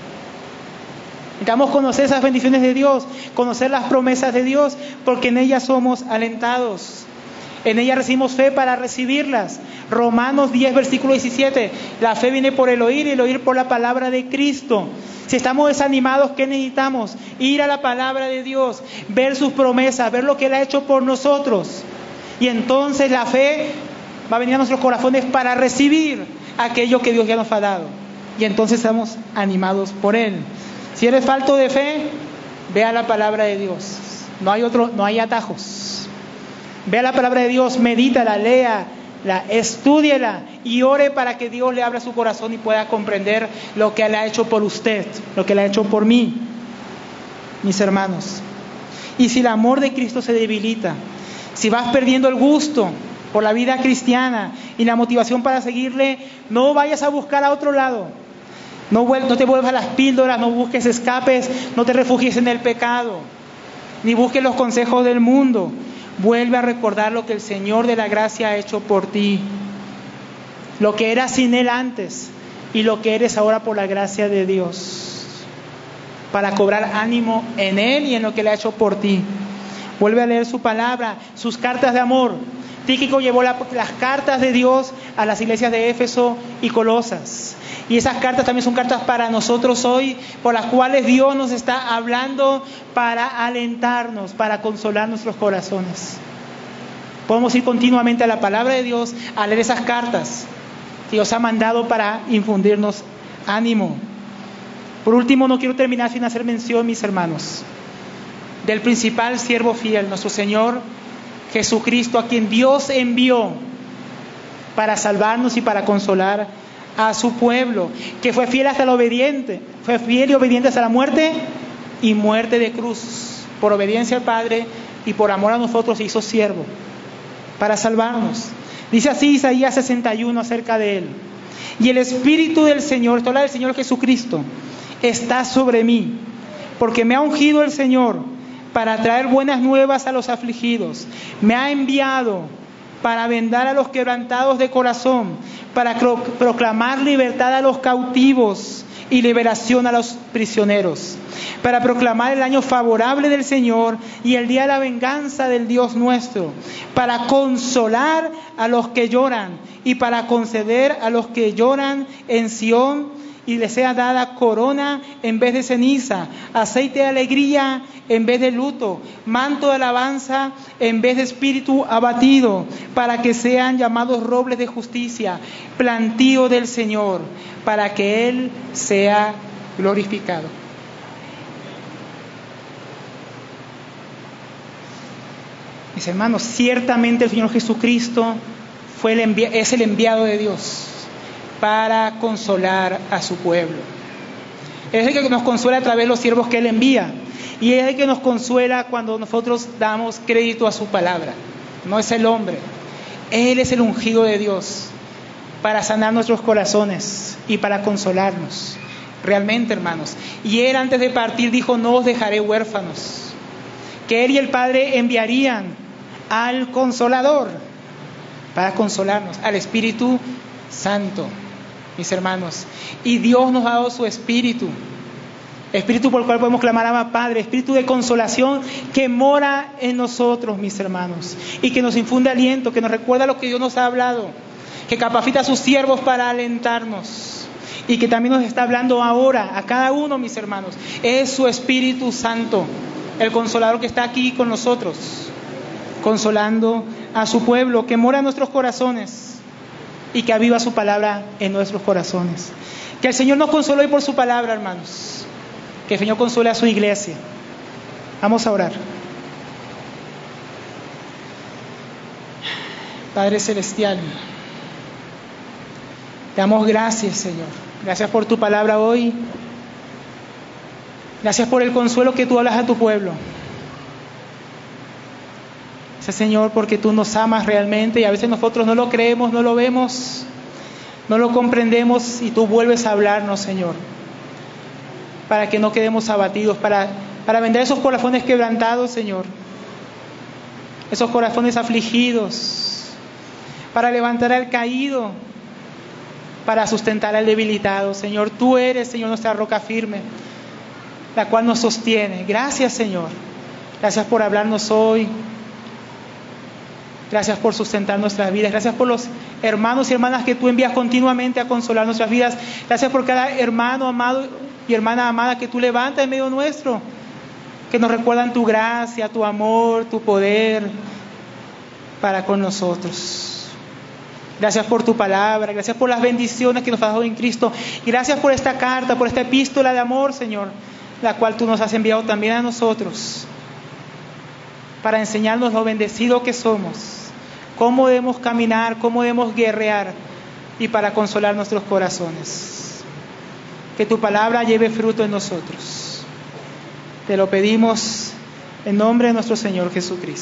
Speaker 1: Necesitamos conocer esas bendiciones de Dios, conocer las promesas de Dios, porque en ellas somos alentados. En ella recibimos fe para recibirlas. Romanos diez, versículo diecisiete. La fe viene por el oír y el oír por la palabra de Cristo. Si estamos desanimados, ¿qué necesitamos? Ir a la palabra de Dios, ver sus promesas, ver lo que Él ha hecho por nosotros. Y entonces la fe va a venir a nuestros corazones para recibir aquello que Dios ya nos ha dado. Y entonces estamos animados por Él. Si eres falto de fe, ve a la palabra de Dios. No hay otro, no hay atajos. Vea la palabra de Dios, medítala, léala, estúdiela y ore para que Dios le abra su corazón y pueda comprender lo que Él ha hecho por usted, lo que Él ha hecho por mí, mis hermanos. Y si el amor de Cristo se debilita, si vas perdiendo el gusto por la vida cristiana y la motivación para seguirle, no vayas a buscar a otro lado. No, no te vuelvas a las píldoras, no busques escapes, no te refugies en el pecado, ni busques los consejos del mundo. Vuelve a recordar lo que el Señor de la gracia ha hecho por ti, lo que eras sin Él antes y lo que eres ahora por la gracia de Dios, para cobrar ánimo en Él y en lo que Él ha hecho por ti. Vuelve a leer su palabra, sus cartas de amor. Tíquico llevó la, las cartas de Dios a las iglesias de Éfeso y Colosas. Y esas cartas también son cartas para nosotros hoy, por las cuales Dios nos está hablando para alentarnos, para consolar nuestros corazones. Podemos ir continuamente a la palabra de Dios, a leer esas cartas que Dios ha mandado para infundirnos ánimo. Por último, no quiero terminar sin hacer mención, mis hermanos, del principal siervo fiel, nuestro Señor Jesucristo, a quien Dios envió para salvarnos y para consolar a su pueblo, que fue fiel hasta lo obediente, fue fiel y obediente hasta la muerte y muerte de cruz. Por obediencia al Padre y por amor a nosotros se hizo siervo para salvarnos. Dice así Isaías sesenta y uno acerca de Él: y el Espíritu del Señor, esto habla del Señor Jesucristo, está sobre mí, porque me ha ungido el Señor para traer buenas nuevas a los afligidos. Me ha enviado para vendar a los quebrantados de corazón, para cro- proclamar libertad a los cautivos y liberación a los prisioneros, para proclamar el año favorable del Señor y el día de la venganza del Dios nuestro, para consolar a los que lloran y para conceder a los que lloran en Sión y les sea dada corona en vez de ceniza, aceite de alegría en vez de luto, manto de alabanza en vez de espíritu abatido, para que sean llamados robles de justicia, plantío del Señor, para que Él sea glorificado. Mis hermanos, ciertamente el Señor Jesucristo fue el envi- es el enviado de Dios para consolar a su pueblo. Es el que nos consuela a través de los siervos que Él envía. Y es el que nos consuela cuando nosotros damos crédito a su palabra. No es el hombre. Él es el ungido de Dios para sanar nuestros corazones y para consolarnos. Realmente, hermanos. Y Él antes de partir dijo: no os dejaré huérfanos. Que Él y el Padre enviarían al Consolador para consolarnos, al Espíritu Santo. Mis hermanos, y Dios nos ha dado su Espíritu, Espíritu por el cual podemos clamar a Padre, Espíritu de consolación que mora en nosotros, mis hermanos, y que nos infunde aliento, que nos recuerda lo que Dios nos ha hablado, que capacita a sus siervos para alentarnos, y que también nos está hablando ahora a cada uno, mis hermanos. Es su Espíritu Santo, el Consolador que está aquí con nosotros, consolando a su pueblo, que mora en nuestros corazones y que aviva su palabra en nuestros corazones. Que el Señor nos console hoy por su palabra, hermanos. Que el Señor console a su iglesia. Vamos a orar. Padre Celestial, te damos gracias, Señor. Gracias por tu palabra hoy. Gracias por el consuelo que tú hablas a tu pueblo. Gracias, Señor, porque tú nos amas realmente y a veces nosotros no lo creemos, no lo vemos, no lo comprendemos y tú vuelves a hablarnos, Señor, para que no quedemos abatidos, para, para vender esos corazones quebrantados, Señor, esos corazones afligidos, para levantar al caído, para sustentar al debilitado. Señor, tú eres, Señor, nuestra roca firme, la cual nos sostiene. Gracias, Señor. Gracias por hablarnos hoy. Gracias por sustentar nuestras vidas. Gracias por los hermanos y hermanas que tú envías continuamente a consolar nuestras vidas. Gracias por cada hermano amado y hermana amada que tú levantas en medio nuestro, que nos recuerdan tu gracia, tu amor, tu poder para con nosotros. Gracias por tu palabra, gracias por las bendiciones que nos has dado en Cristo. Y gracias por esta carta, por esta epístola de amor, Señor, la cual tú nos has enviado también a nosotros, para enseñarnos lo bendecido que somos, cómo debemos caminar, cómo debemos guerrear y para consolar nuestros corazones. Que tu palabra lleve fruto en nosotros. Te lo pedimos en nombre de nuestro Señor Jesucristo.